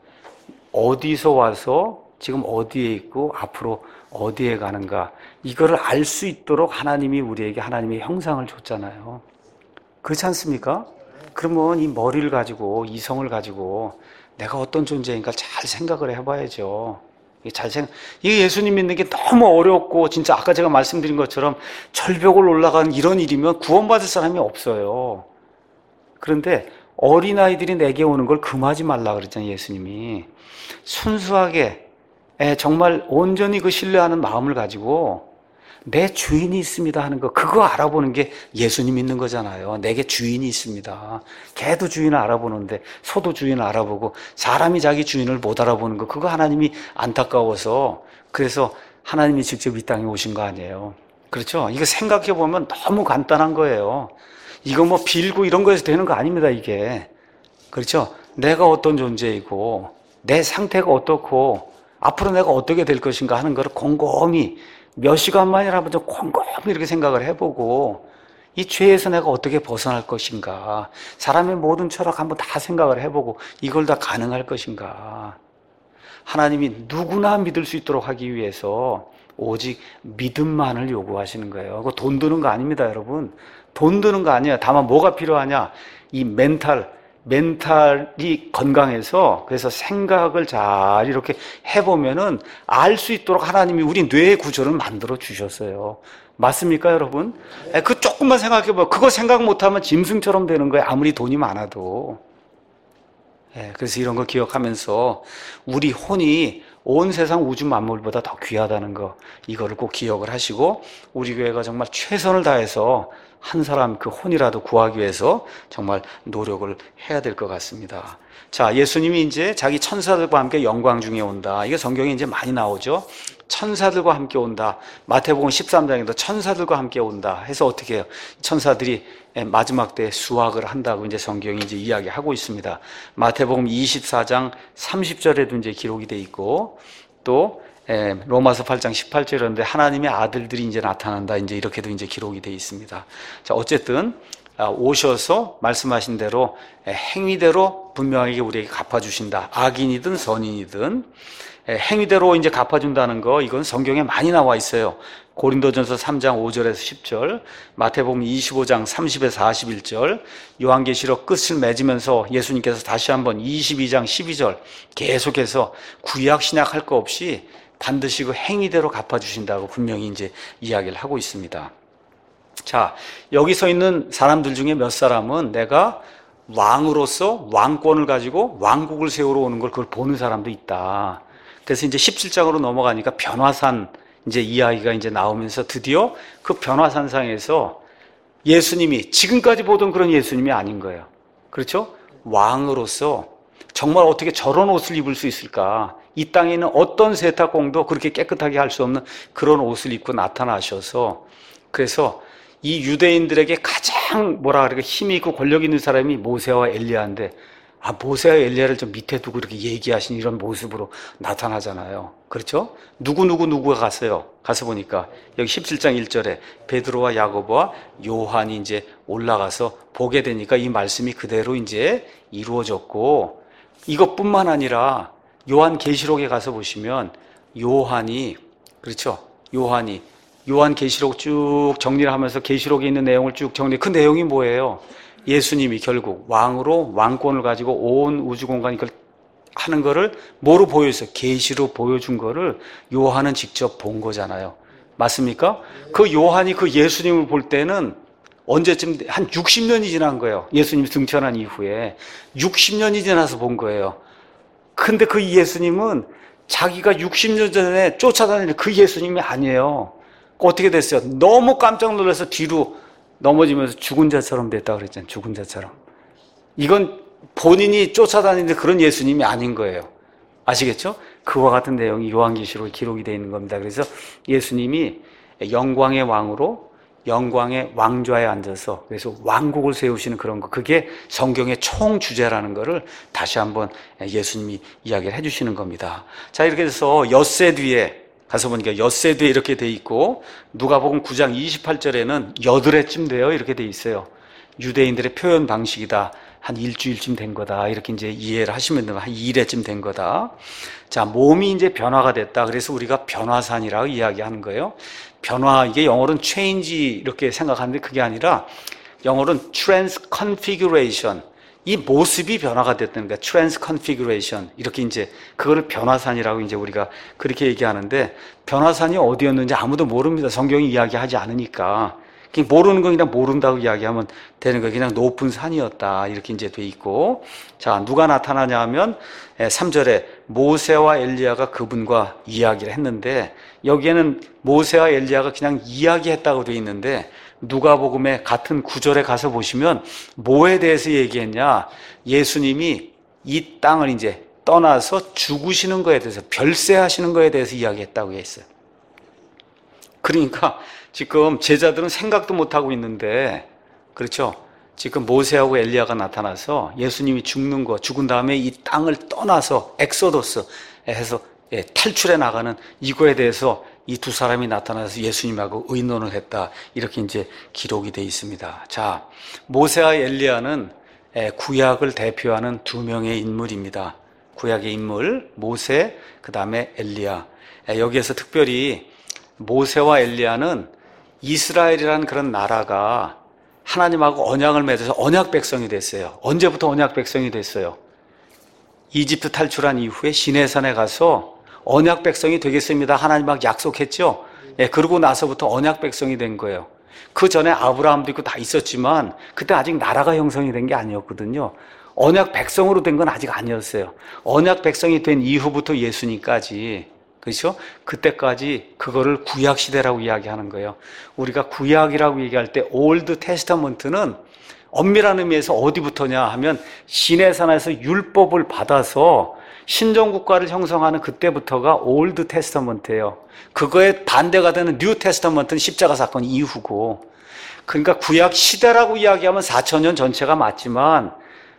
어디서 와서 지금 어디에 있고 앞으로 어디에 가는가 이거를 알 수 있도록 하나님이 우리에게 하나님의 형상을 줬잖아요. 그렇지 않습니까? 그러면 이 머리를 가지고 이성을 가지고 내가 어떤 존재인가 잘 생각을 해봐야죠. 잘 생각. 이게 예수님 믿는 게 너무 어렵고 진짜 아까 제가 말씀드린 것처럼 절벽을 올라간 이런 일이면 구원받을 사람이 없어요. 그런데 어린아이들이 내게 오는 걸 금하지 말라 그랬잖아요. 예수님이 순수하게 정말 온전히 그 신뢰하는 마음을 가지고 내 주인이 있습니다 하는 거 그거 알아보는 게 예수님 믿는 거잖아요. 내게 주인이 있습니다. 개도 주인을 알아보는데 소도 주인을 알아보고 사람이 자기 주인을 못 알아보는 거 그거 하나님이 안타까워서 그래서 하나님이 직접 이 땅에 오신 거 아니에요. 그렇죠? 이거 생각해 보면 너무 간단한 거예요. 이거 뭐 빌고 이런 거에서 되는 거 아닙니다. 이게 그렇죠? 내가 어떤 존재이고 내 상태가 어떻고 앞으로 내가 어떻게 될 것인가 하는 거를 곰곰이 몇 시간만이라도 곰곰이 이렇게 생각을 해보고 이 죄에서 내가 어떻게 벗어날 것인가 사람의 모든 철학 한번 다 생각을 해보고 이걸 다 가능할 것인가 하나님이 누구나 믿을 수 있도록 하기 위해서 오직 믿음만을 요구하시는 거예요. 그거 돈 드는 거 아닙니다 여러분. 돈 드는 거 아니에요. 다만 뭐가 필요하냐 이 멘탈 멘탈이 건강해서 그래서 생각을 잘 이렇게 해보면은 알 수 있도록 하나님이 우리 뇌의 구조를 만들어 주셨어요. 맞습니까 여러분? 그 조금만 생각해봐요. 그거 생각 못하면 짐승처럼 되는 거예요. 아무리 돈이 많아도. 그래서 이런 거 기억하면서 우리 혼이 온 세상 우주 만물보다 더 귀하다는 거 이거를 꼭 기억을 하시고 우리 교회가 정말 최선을 다해서 한 사람 그 혼이라도 구하기 위해서 정말 노력을 해야 될 것 같습니다. 자, 예수님이 이제 자기 천사들과 함께 영광 중에 온다. 이게 성경에 이제 많이 나오죠. 천사들과 함께 온다. 마태복음 십삼 장에도 천사들과 함께 온다. 해서 어떻게 해요? 천사들이 마지막 때 수확을 한다고 이제 성경이 이제 이야기하고 있습니다. 마태복음 이십사 장 삼십 절에도 이제 기록이 돼 있고 또 예, 로마서 팔 장 십팔 절인데 하나님의 아들들이 이제 나타난다. 이제 이렇게도 이제 기록이 되어 있습니다. 자, 어쨌든 오셔서 말씀하신 대로 행위대로 분명하게 우리에게 갚아주신다. 악인이든 선인이든 행위대로 이제 갚아준다는 거 이건 성경에 많이 나와 있어요. 고린도전서 삼 장 오 절에서 십 절, 마태복음 이십오 장 삼십에서 사십일 절, 요한계시록 끝을 맺으면서 예수님께서 다시 한번 이십이 장 십이 절 계속해서 구약 신약 할 거 없이 반드시 그 행위대로 갚아주신다고 분명히 이제 이야기를 하고 있습니다. 자, 여기 서 있는 사람들 중에 몇 사람은 내가 왕으로서 왕권을 가지고 왕국을 세우러 오는 걸 그걸 보는 사람도 있다. 그래서 이제 십칠 장으로 넘어가니까 변화산 이제 이야기가 이제 나오면서 드디어 그 변화산상에서 예수님이 지금까지 보던 그런 예수님이 아닌 거예요. 그렇죠? 왕으로서 정말 어떻게 저런 옷을 입을 수 있을까? 이 땅에 있는 어떤 세탁공도 그렇게 깨끗하게 할 수 없는 그런 옷을 입고 나타나셔서, 그래서 이 유대인들에게 가장 뭐라 그럴까 힘이 있고 권력 있는 사람이 모세와 엘리야인데, 아, 모세와 엘리야를 좀 밑에 두고 이렇게 얘기하신 이런 모습으로 나타나잖아요. 그렇죠? 누구누구 누구가 갔어요. 가서 보니까 여기 십칠 장 일 절에 베드로와 야고보와 요한이 이제 올라가서 보게 되니까 이 말씀이 그대로 이제 이루어졌고, 이것뿐만 아니라 요한 계시록에 가서 보시면 요한이, 그렇죠? 요한이 요한 계시록 쭉 정리를 하면서 계시록에 있는 내용을 쭉 정리. 그 내용이 뭐예요? 예수님이 결국 왕으로 왕권을 가지고 온 우주 공간 이걸 하는 거를 뭐로 보여줬어요? 계시로 보여준 거를 요한은 직접 본 거잖아요. 맞습니까? 그 요한이 그 예수님을 볼 때는 언제쯤 한 육십 년이 지난 거예요. 예수님이 등천한 이후에 육십 년이 지나서 본 거예요. 근데 그 예수님은 자기가 육십 년 전에 쫓아다니는 그 예수님이 아니에요. 어떻게 됐어요? 너무 깜짝 놀라서 뒤로 넘어지면서 죽은 자처럼 됐다고 그랬잖아요. 죽은 자처럼. 이건 본인이 쫓아다니는 그런 예수님이 아닌 거예요. 아시겠죠? 그와 같은 내용이 요한계시록에 기록이 되어 있는 겁니다. 그래서 예수님이 영광의 왕으로 영광의 왕좌에 앉아서 그래서 왕국을 세우시는 그런 거, 그게 성경의 총 주제라는 거를 다시 한번 예수님이 이야기를 해주시는 겁니다. 자, 이렇게 해서 엿새 뒤에 가서 보니까 엿새 뒤에 이렇게 돼 있고, 누가복음 구 장 이십팔 절에는 여드레쯤 돼요 이렇게 돼 있어요. 유대인들의 표현 방식이다. 한 일주일쯤 된 거다. 이렇게 이제 이해를 하시면 돼요. 한 이 일에쯤 된 거다. 자, 몸이 이제 변화가 됐다. 그래서 우리가 변화산이라고 이야기하는 거예요. 변화, 이게 영어로는 change 이렇게 생각하는데 그게 아니라 영어로는 transconfiguration. 이 모습이 변화가 됐다는 거야. transconfiguration. 이렇게 이제 그거를 변화산이라고 이제 우리가 그렇게 얘기하는데, 변화산이 어디였는지 아무도 모릅니다. 성경이 이야기하지 않으니까. 모르는 건 그냥 모른다고 이야기하면 되는 거예요. 그냥 높은 산이었다. 이렇게 이제 돼 있고. 자, 누가 나타나냐 하면 삼 절에 모세와 엘리야가 그분과 이야기를 했는데, 여기에는 모세와 엘리야가 그냥 이야기했다고 돼 있는데, 누가복음의 같은 구절에 가서 보시면 뭐에 대해서 얘기했냐? 예수님이 이 땅을 이제 떠나서 죽으시는 거에 대해서, 별세하시는 거에 대해서 이야기했다고 했어요. 그러니까 지금 제자들은 생각도 못하고 있는데, 그렇죠? 지금 모세하고 엘리야가 나타나서 예수님이 죽는 거, 죽은 다음에 이 땅을 떠나서 엑소더스 해서 탈출해 나가는 이거에 대해서 이 두 사람이 나타나서 예수님하고 의논을 했다. 이렇게 이제 기록이 되어 있습니다. 자, 모세와 엘리야는 구약을 대표하는 두 명의 인물입니다. 구약의 인물, 모세, 그 다음에 엘리야. 여기에서 특별히 모세와 엘리야는 이스라엘이라는 그런 나라가 하나님하고 언약을 맺어서 언약 백성이 됐어요. 언제부터 언약 백성이 됐어요? 이집트 탈출한 이후에 시내산에 가서 언약 백성이 되겠습니다. 하나님하고 약속했죠. 예, 그러고 나서부터 언약 백성이 된 거예요. 그 전에 아브라함도 있고 다 있었지만 그때 아직 나라가 형성이 된 게 아니었거든요. 언약 백성으로 된 건 아직 아니었어요. 언약 백성이 된 이후부터 예수님까지, 그렇죠? 그때까지 그거를 구약 시대라고 이야기하는 거예요. 우리가 구약이라고 얘기할 때 올드 테스타먼트는 엄밀한 의미에서 어디부터냐 하면 시내산에서 율법을 받아서 신정국가를 형성하는 그때부터가 올드 테스타먼트예요. 그거에 반대가 되는 뉴 테스타먼트는 십자가 사건 이후고, 그러니까 구약 시대라고 이야기하면 사천 년 전체가 맞지만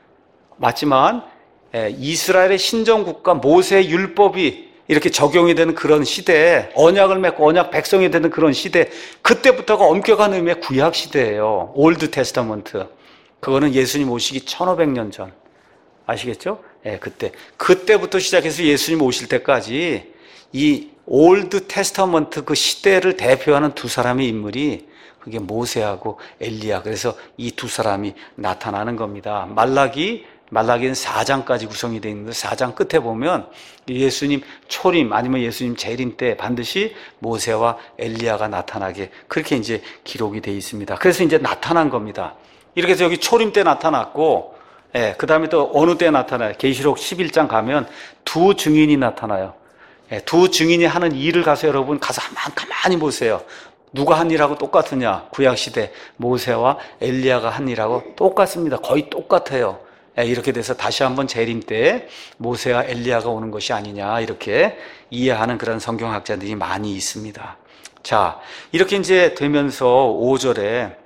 맞지만 이스라엘의 신정국가 모세의 율법이 이렇게 적용이 되는 그런 시대에, 언약을 맺고 언약 백성이 되는 그런 시대, 그때부터가 엄격한 의미의 구약 시대예요. 올드 테스타먼트. 그거는 예수님 오시기 천오백 년 전. 아시겠죠? 예, 그때. 그때부터 시작해서 예수님 오실 때까지 이 올드 테스타먼트 그 시대를 대표하는 두 사람의 인물이, 그게 모세하고 엘리야. 그래서 이 두 사람이 나타나는 겁니다. 말라기, 말라기는 사 장까지 구성이 되어 있는데 사 장 끝에 보면 예수님 초림 아니면 예수님 재림 때 반드시 모세와 엘리야가 나타나게 그렇게 이제 기록이 되어 있습니다. 그래서 이제 나타난 겁니다. 이렇게 해서 여기 초림 때 나타났고, 예, 그 다음에 또 어느 때 나타나요? 계시록 십일 장 가면 두 증인이 나타나요. 예, 두 증인이 하는 일을 가서 여러분 가서 한번 가만히 보세요. 누가 한 일하고 똑같으냐? 구약시대 모세와 엘리야가 한 일하고 똑같습니다. 거의 똑같아요. 이렇게 돼서 다시 한번 재림 때 모세와 엘리야가 오는 것이 아니냐 이렇게 이해하는 그런 성경학자들이 많이 있습니다. 자, 이렇게 이제 되면서 오 절에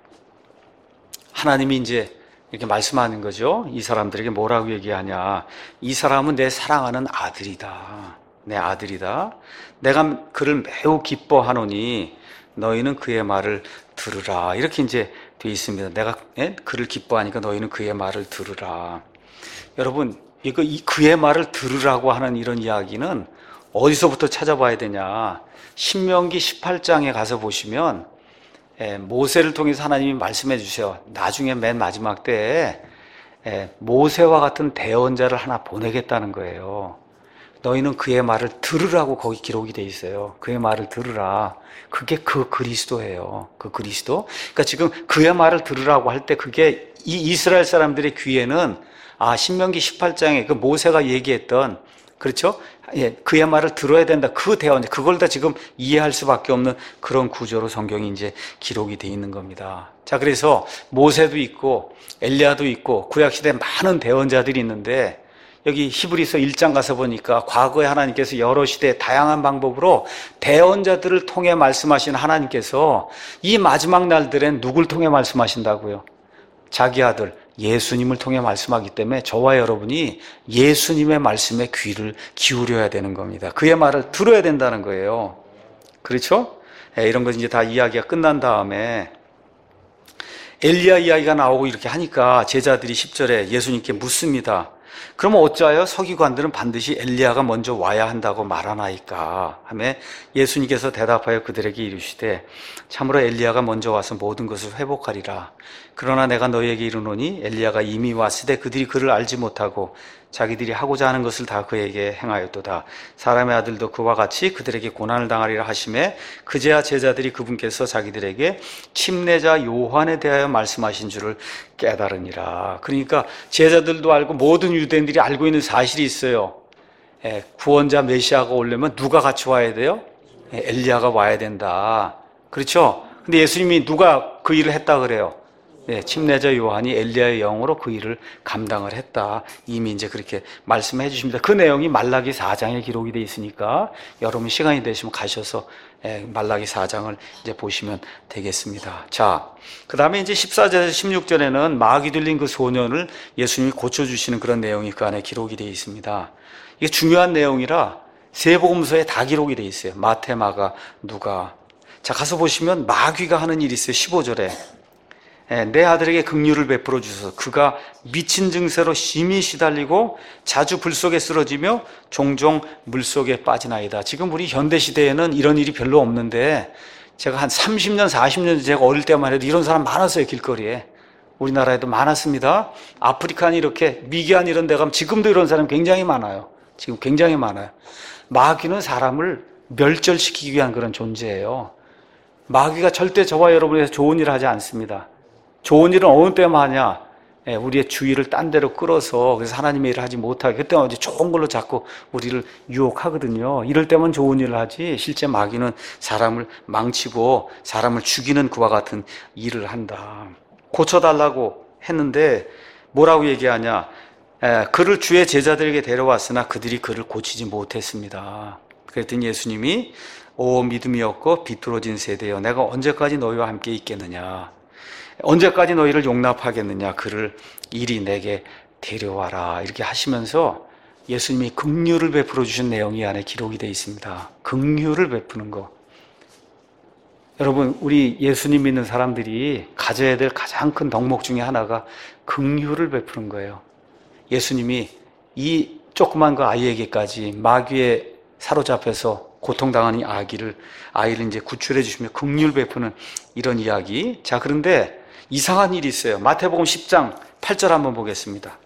하나님이 이제 이렇게 말씀하는 거죠. 이 사람들에게 뭐라고 얘기하냐. 이 사람은 내 사랑하는 아들이다. 내 아들이다. 내가 그를 매우 기뻐하노니 너희는 그의 말을 들으라. 이렇게 이제 되어 있습니다. 내가 예? 그를 기뻐하니까 너희는 그의 말을 들으라. 여러분, 이거 이 그의 말을 들으라고 하는 이런 이야기는 어디서부터 찾아봐야 되냐. 신명기 십팔 장에 가서 보시면 예, 모세를 통해서 하나님이 말씀해 주세요. 나중에 맨 마지막 때에 예, 모세와 같은 대언자를 하나 보내겠다는 거예요. 너희는 그의 말을 들으라고 거기 기록이 돼 있어요. 그의 말을 들으라. 그게 그 그리스도예요. 그 그리스도. 그러니까 지금 그의 말을 들으라고 할 때 그게 이 이스라엘 사람들의 귀에는 아, 신명기 십팔 장에 그 모세가 얘기했던 그렇죠? 예, 그의 말을 들어야 된다. 그 대언자. 그걸 다 지금 이해할 수밖에 없는 그런 구조로 성경이 이제 기록이 돼 있는 겁니다. 자, 그래서 모세도 있고 엘리야도 있고 구약시대에 많은 대언자들이 있는데 여기 히브리서 일 장 가서 보니까 과거에 하나님께서 여러 시대에 다양한 방법으로 대언자들을 통해 말씀하신 하나님께서 이 마지막 날들엔 누굴 통해 말씀하신다고요? 자기 아들 예수님을 통해 말씀하기 때문에 저와 여러분이 예수님의 말씀에 귀를 기울여야 되는 겁니다. 그의 말을 들어야 된다는 거예요. 그렇죠? 네, 이런 것 이제 다 이야기가 끝난 다음에 엘리야 이야기가 나오고 이렇게 하니까 제자들이 십 절에 예수님께 묻습니다. 그러면 어찌하여 서기관들은 반드시 엘리야가 먼저 와야 한다고 말하나이까 하며 예수님께서 대답하여 그들에게 이르시되 참으로 엘리야가 먼저 와서 모든 것을 회복하리라. 그러나 내가 너희에게 이르노니 엘리야가 이미 왔으되 그들이 그를 알지 못하고 자기들이 하고자 하는 것을 다 그에게 행하였도다. 사람의 아들도 그와 같이 그들에게 고난을 당하리라 하시매 그제야 제자들이 그분께서 자기들에게 침례자 요한에 대하여 말씀하신 줄을 깨달으니라. 그러니까 제자들도 알고 모든 유대인들이 알고 있는 사실이 있어요. 예, 구원자 메시아가 오려면 누가 같이 와야 돼요? 예, 엘리야가 와야 된다. 그렇죠? 근데 예수님이 누가 그 일을 했다 그래요? 네, 침례자 요한이 엘리야의 영으로 그 일을 감당을 했다. 이미 이제 그렇게 말씀해 주십니다. 그 내용이 말라기 사 장에 기록이 되어 있으니까 여러분 시간이 되시면 가셔서 말라기 사 장을 이제 보시면 되겠습니다. 자, 그 다음에 이제 십사 절에서 십육 절에는 마귀 들린 그 소년을 예수님이 고쳐주시는 그런 내용이 그 안에 기록이 되어 있습니다. 이게 중요한 내용이라 세 복음서에 다 기록이 되어 있어요. 마태, 마가, 누가. 자, 가서 보시면 마귀가 하는 일이 있어요. 십오 절에. 내 아들에게 긍휼을 베풀어 주소서. 그가 미친 증세로 심히 시달리고 자주 불 속에 쓰러지며 종종 물 속에 빠지나이다. 지금 우리 현대 시대에는 이런 일이 별로 없는데 제가 한 삼십 년, 사십 년 제가 어릴 때만 해도 이런 사람 많았어요. 길거리에. 우리나라에도 많았습니다. 아프리카는 이렇게 미개한 이런 데 가면 지금도 이런 사람 굉장히 많아요. 지금 굉장히 많아요. 마귀는 사람을 멸절시키기 위한 그런 존재예요. 마귀가 절대 저와 여러분에서 좋은 일을 하지 않습니다. 좋은 일은 어느 때만 하냐? 예, 우리의 주의를 딴 데로 끌어서 그래서 하나님의 일을 하지 못하게 그때만 이제 좋은 걸로 자꾸 우리를 유혹하거든요. 이럴 때만 좋은 일을 하지 실제 마귀는 사람을 망치고 사람을 죽이는 그와 같은 일을 한다. 고쳐달라고 했는데 뭐라고 얘기하냐? 예, 그를 주의 제자들에게 데려왔으나 그들이 그를 고치지 못했습니다. 그랬더니 예수님이 오 믿음이 없고 비뚤어진 세대여 내가 언제까지 너희와 함께 있겠느냐? 언제까지 너희를 용납하겠느냐? 그를 이리 내게 데려와라. 이렇게 하시면서 예수님이 긍휼을 베풀어 주신 내용이 안에 기록이 되어 있습니다. 긍휼을 베푸는 거. 여러분, 우리 예수님 믿는 사람들이 가져야 될 가장 큰 덕목 중에 하나가 긍휼을 베푸는 거예요. 예수님이 이 조그만 그 아이에게까지 마귀에 사로잡혀서 고통당하는 아기를, 아이를 이제 구출해 주시며 긍휼 베푸는 이런 이야기. 자, 그런데 이상한 일이 있어요. 마태복음 십 장 팔 절 한번 보겠습니다.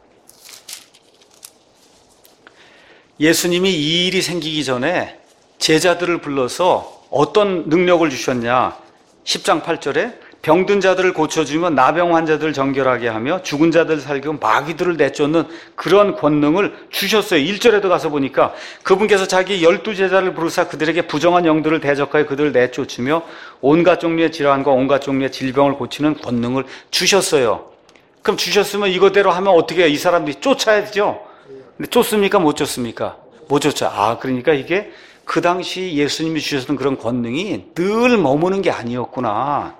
예수님이 이 일이 생기기 전에 제자들을 불러서 어떤 능력을 주셨냐? 십 장 팔 절에 병든 자들을 고쳐주며 나병 환자들을 정결하게 하며 죽은 자들 살리고 마귀들을 내쫓는 그런 권능을 주셨어요. 일 절에도 가서 보니까 그분께서 자기 열두 제자를 부르사 그들에게 부정한 영들을 대적하여 그들을 내쫓으며 온갖 종류의 질환과 온갖 종류의 질병을 고치는 권능을 주셨어요. 그럼 주셨으면 이거대로 하면 어떻게 해요? 이 사람들이 쫓아야죠. 근데 쫓습니까? 못 쫓습니까? 못 쫓아. 아, 그러니까 이게 그 당시 예수님이 주셨던 그런 권능이 늘 머무는 게 아니었구나.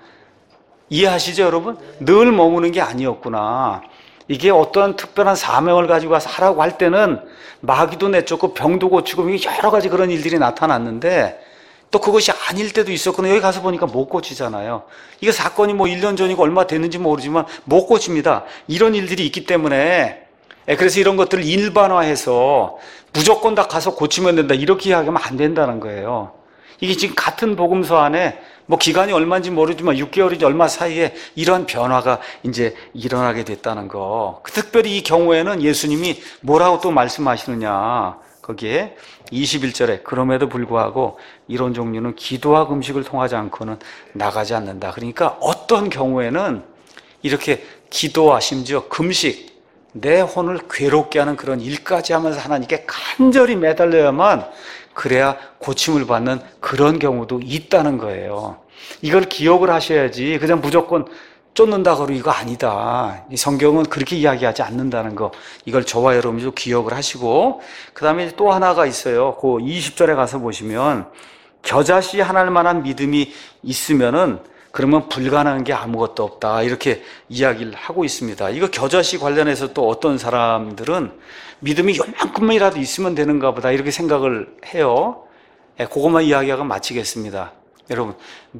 이해하시죠, 여러분? 늘 머무는 게 아니었구나. 이게 어떠한 특별한 사명을 가지고 와서 하라고 할 때는 마귀도 내쫓고 병도 고치고 여러 가지 그런 일들이 나타났는데 또 그것이 아닐 때도 있었거든요. 여기 가서 보니까 못 고치잖아요. 이게 사건이 뭐 일 년 전이고 얼마 됐는지 모르지만 못 고칩니다. 이런 일들이 있기 때문에 그래서 이런 것들을 일반화해서 무조건 다 가서 고치면 된다 이렇게 이야기하면 안 된다는 거예요. 이게 지금 같은 복음서 안에 뭐 기간이 얼마인지 모르지만 육 개월인지 얼마 사이에 이러한 변화가 이제 일어나게 됐다는 거. 특별히 이 경우에는 예수님이 뭐라고 또 말씀하시느냐. 거기에 이십일 절에 그럼에도 불구하고 이런 종류는 기도와 금식을 통하지 않고는 나가지 않는다. 그러니까 어떤 경우에는 이렇게 기도와 심지어 금식, 내 혼을 괴롭게 하는 그런 일까지 하면서 하나님께 간절히 매달려야만 그래야 고침을 받는 그런 경우도 있다는 거예요. 이걸 기억을 하셔야지 그냥 무조건 쫓는다 그러고 이거 아니다. 이 성경은 그렇게 이야기하지 않는다는 거. 이걸 저와 여러분도 기억을 하시고 그 다음에 또 하나가 있어요. 그 이십 절에 가서 보시면 겨자씨 하나일 만한 믿음이 있으면은 그러면 불가능한 게 아무것도 없다. 이렇게 이야기를 하고 있습니다. 이거 겨자씨 관련해서 또 어떤 사람들은 믿음이 요만큼이라도 있으면 되는가 보다 이렇게 생각을 해요. 네, 그것만 이야기하고 마치겠습니다. 여러분,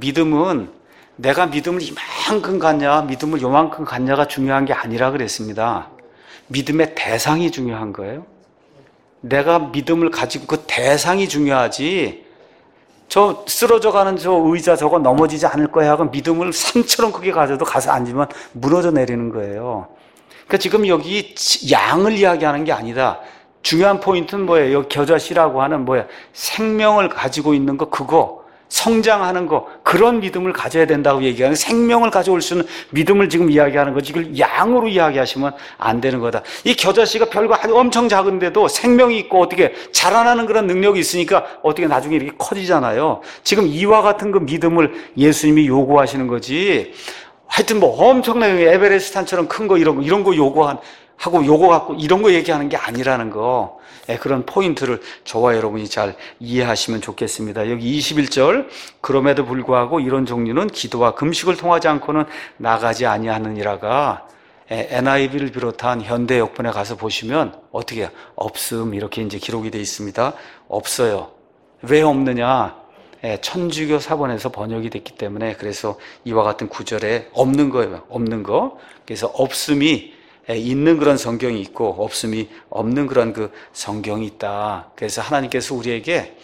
믿음은 내가 믿음을 이만큼 갖냐, 믿음을 요만큼 갖냐가 중요한 게 아니라 그랬습니다. 믿음의 대상이 중요한 거예요. 내가 믿음을 가지고 그 대상이 중요하지, 저 쓰러져 가는 저 의자 저거 넘어지지 않을 거야 하고 믿음을 산처럼 크게 가져도 가서 앉으면 무너져 내리는 거예요. 그러니까 지금 여기 양을 이야기하는 게 아니다. 중요한 포인트는 뭐예요? 여기 겨자씨라고 하는 뭐야? 생명을 가지고 있는 거 그거. 성장하는 거, 그런 믿음을 가져야 된다고 얘기하는, 생명을 가져올 수 있는 믿음을 지금 이야기하는 거지, 이걸 양으로 이야기하시면 안 되는 거다. 이 겨자씨가 별거 아주 엄청 작은데도 생명이 있고 어떻게 자라나는 그런 능력이 있으니까 어떻게 나중에 이렇게 커지잖아요. 지금 이와 같은 그 믿음을 예수님이 요구하시는 거지, 하여튼 뭐 엄청나게 에베레스트산처럼 큰 거 이런 거, 이런 거 요구한, 하고 요거 갖고 이런 거 얘기하는 게 아니라는 거. 예, 그런 포인트를 저와 여러분이 잘 이해하시면 좋겠습니다. 여기 이십일 절, 그럼에도 불구하고 이런 종류는 기도와 금식을 통하지 않고는 나가지 아니하느니라가 예, 엔아이브이를 비롯한 현대 역본에 가서 보시면 어떻게 없음 이렇게 이제 기록이 되어 있습니다. 없어요. 왜 없느냐? 예, 천주교 사본에서 번역이 됐기 때문에 그래서 이와 같은 구절에 없는 거예요. 없는 거. 그래서 없음이 있는 그런 성경이 있고 없음이 없는 그런 그 성경이 있다. 그래서 하나님께서 우리에게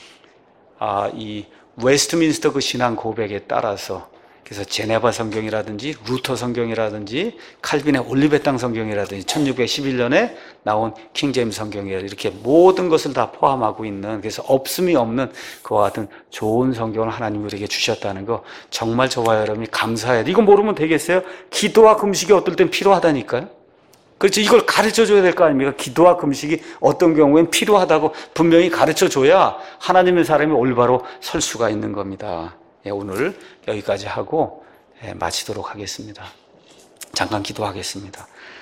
아, 이 웨스트민스터 그 신앙 고백에 따라서 그래서 제네바 성경이라든지 루터 성경이라든지 칼빈의 올리베 땅 성경이라든지 천육백십일 년에 나온 킹제임스 성경이라 이렇게 모든 것을 다 포함하고 있는, 그래서 없음이 없는 그와 같은 좋은 성경을 하나님이 우리에게 주셨다는 거 정말 저와 여러분이 감사해야 돼. 이거 모르면 되겠어요? 기도와 금식이 어떨 땐 필요하다니까요. 그렇죠. 이걸 가르쳐 줘야 될 거 아닙니까? 기도와 금식이 어떤 경우엔 필요하다고 분명히 가르쳐 줘야 하나님의 사람이 올바로 설 수가 있는 겁니다. 예, 오늘 여기까지 하고 예, 마치도록 하겠습니다. 잠깐 기도하겠습니다.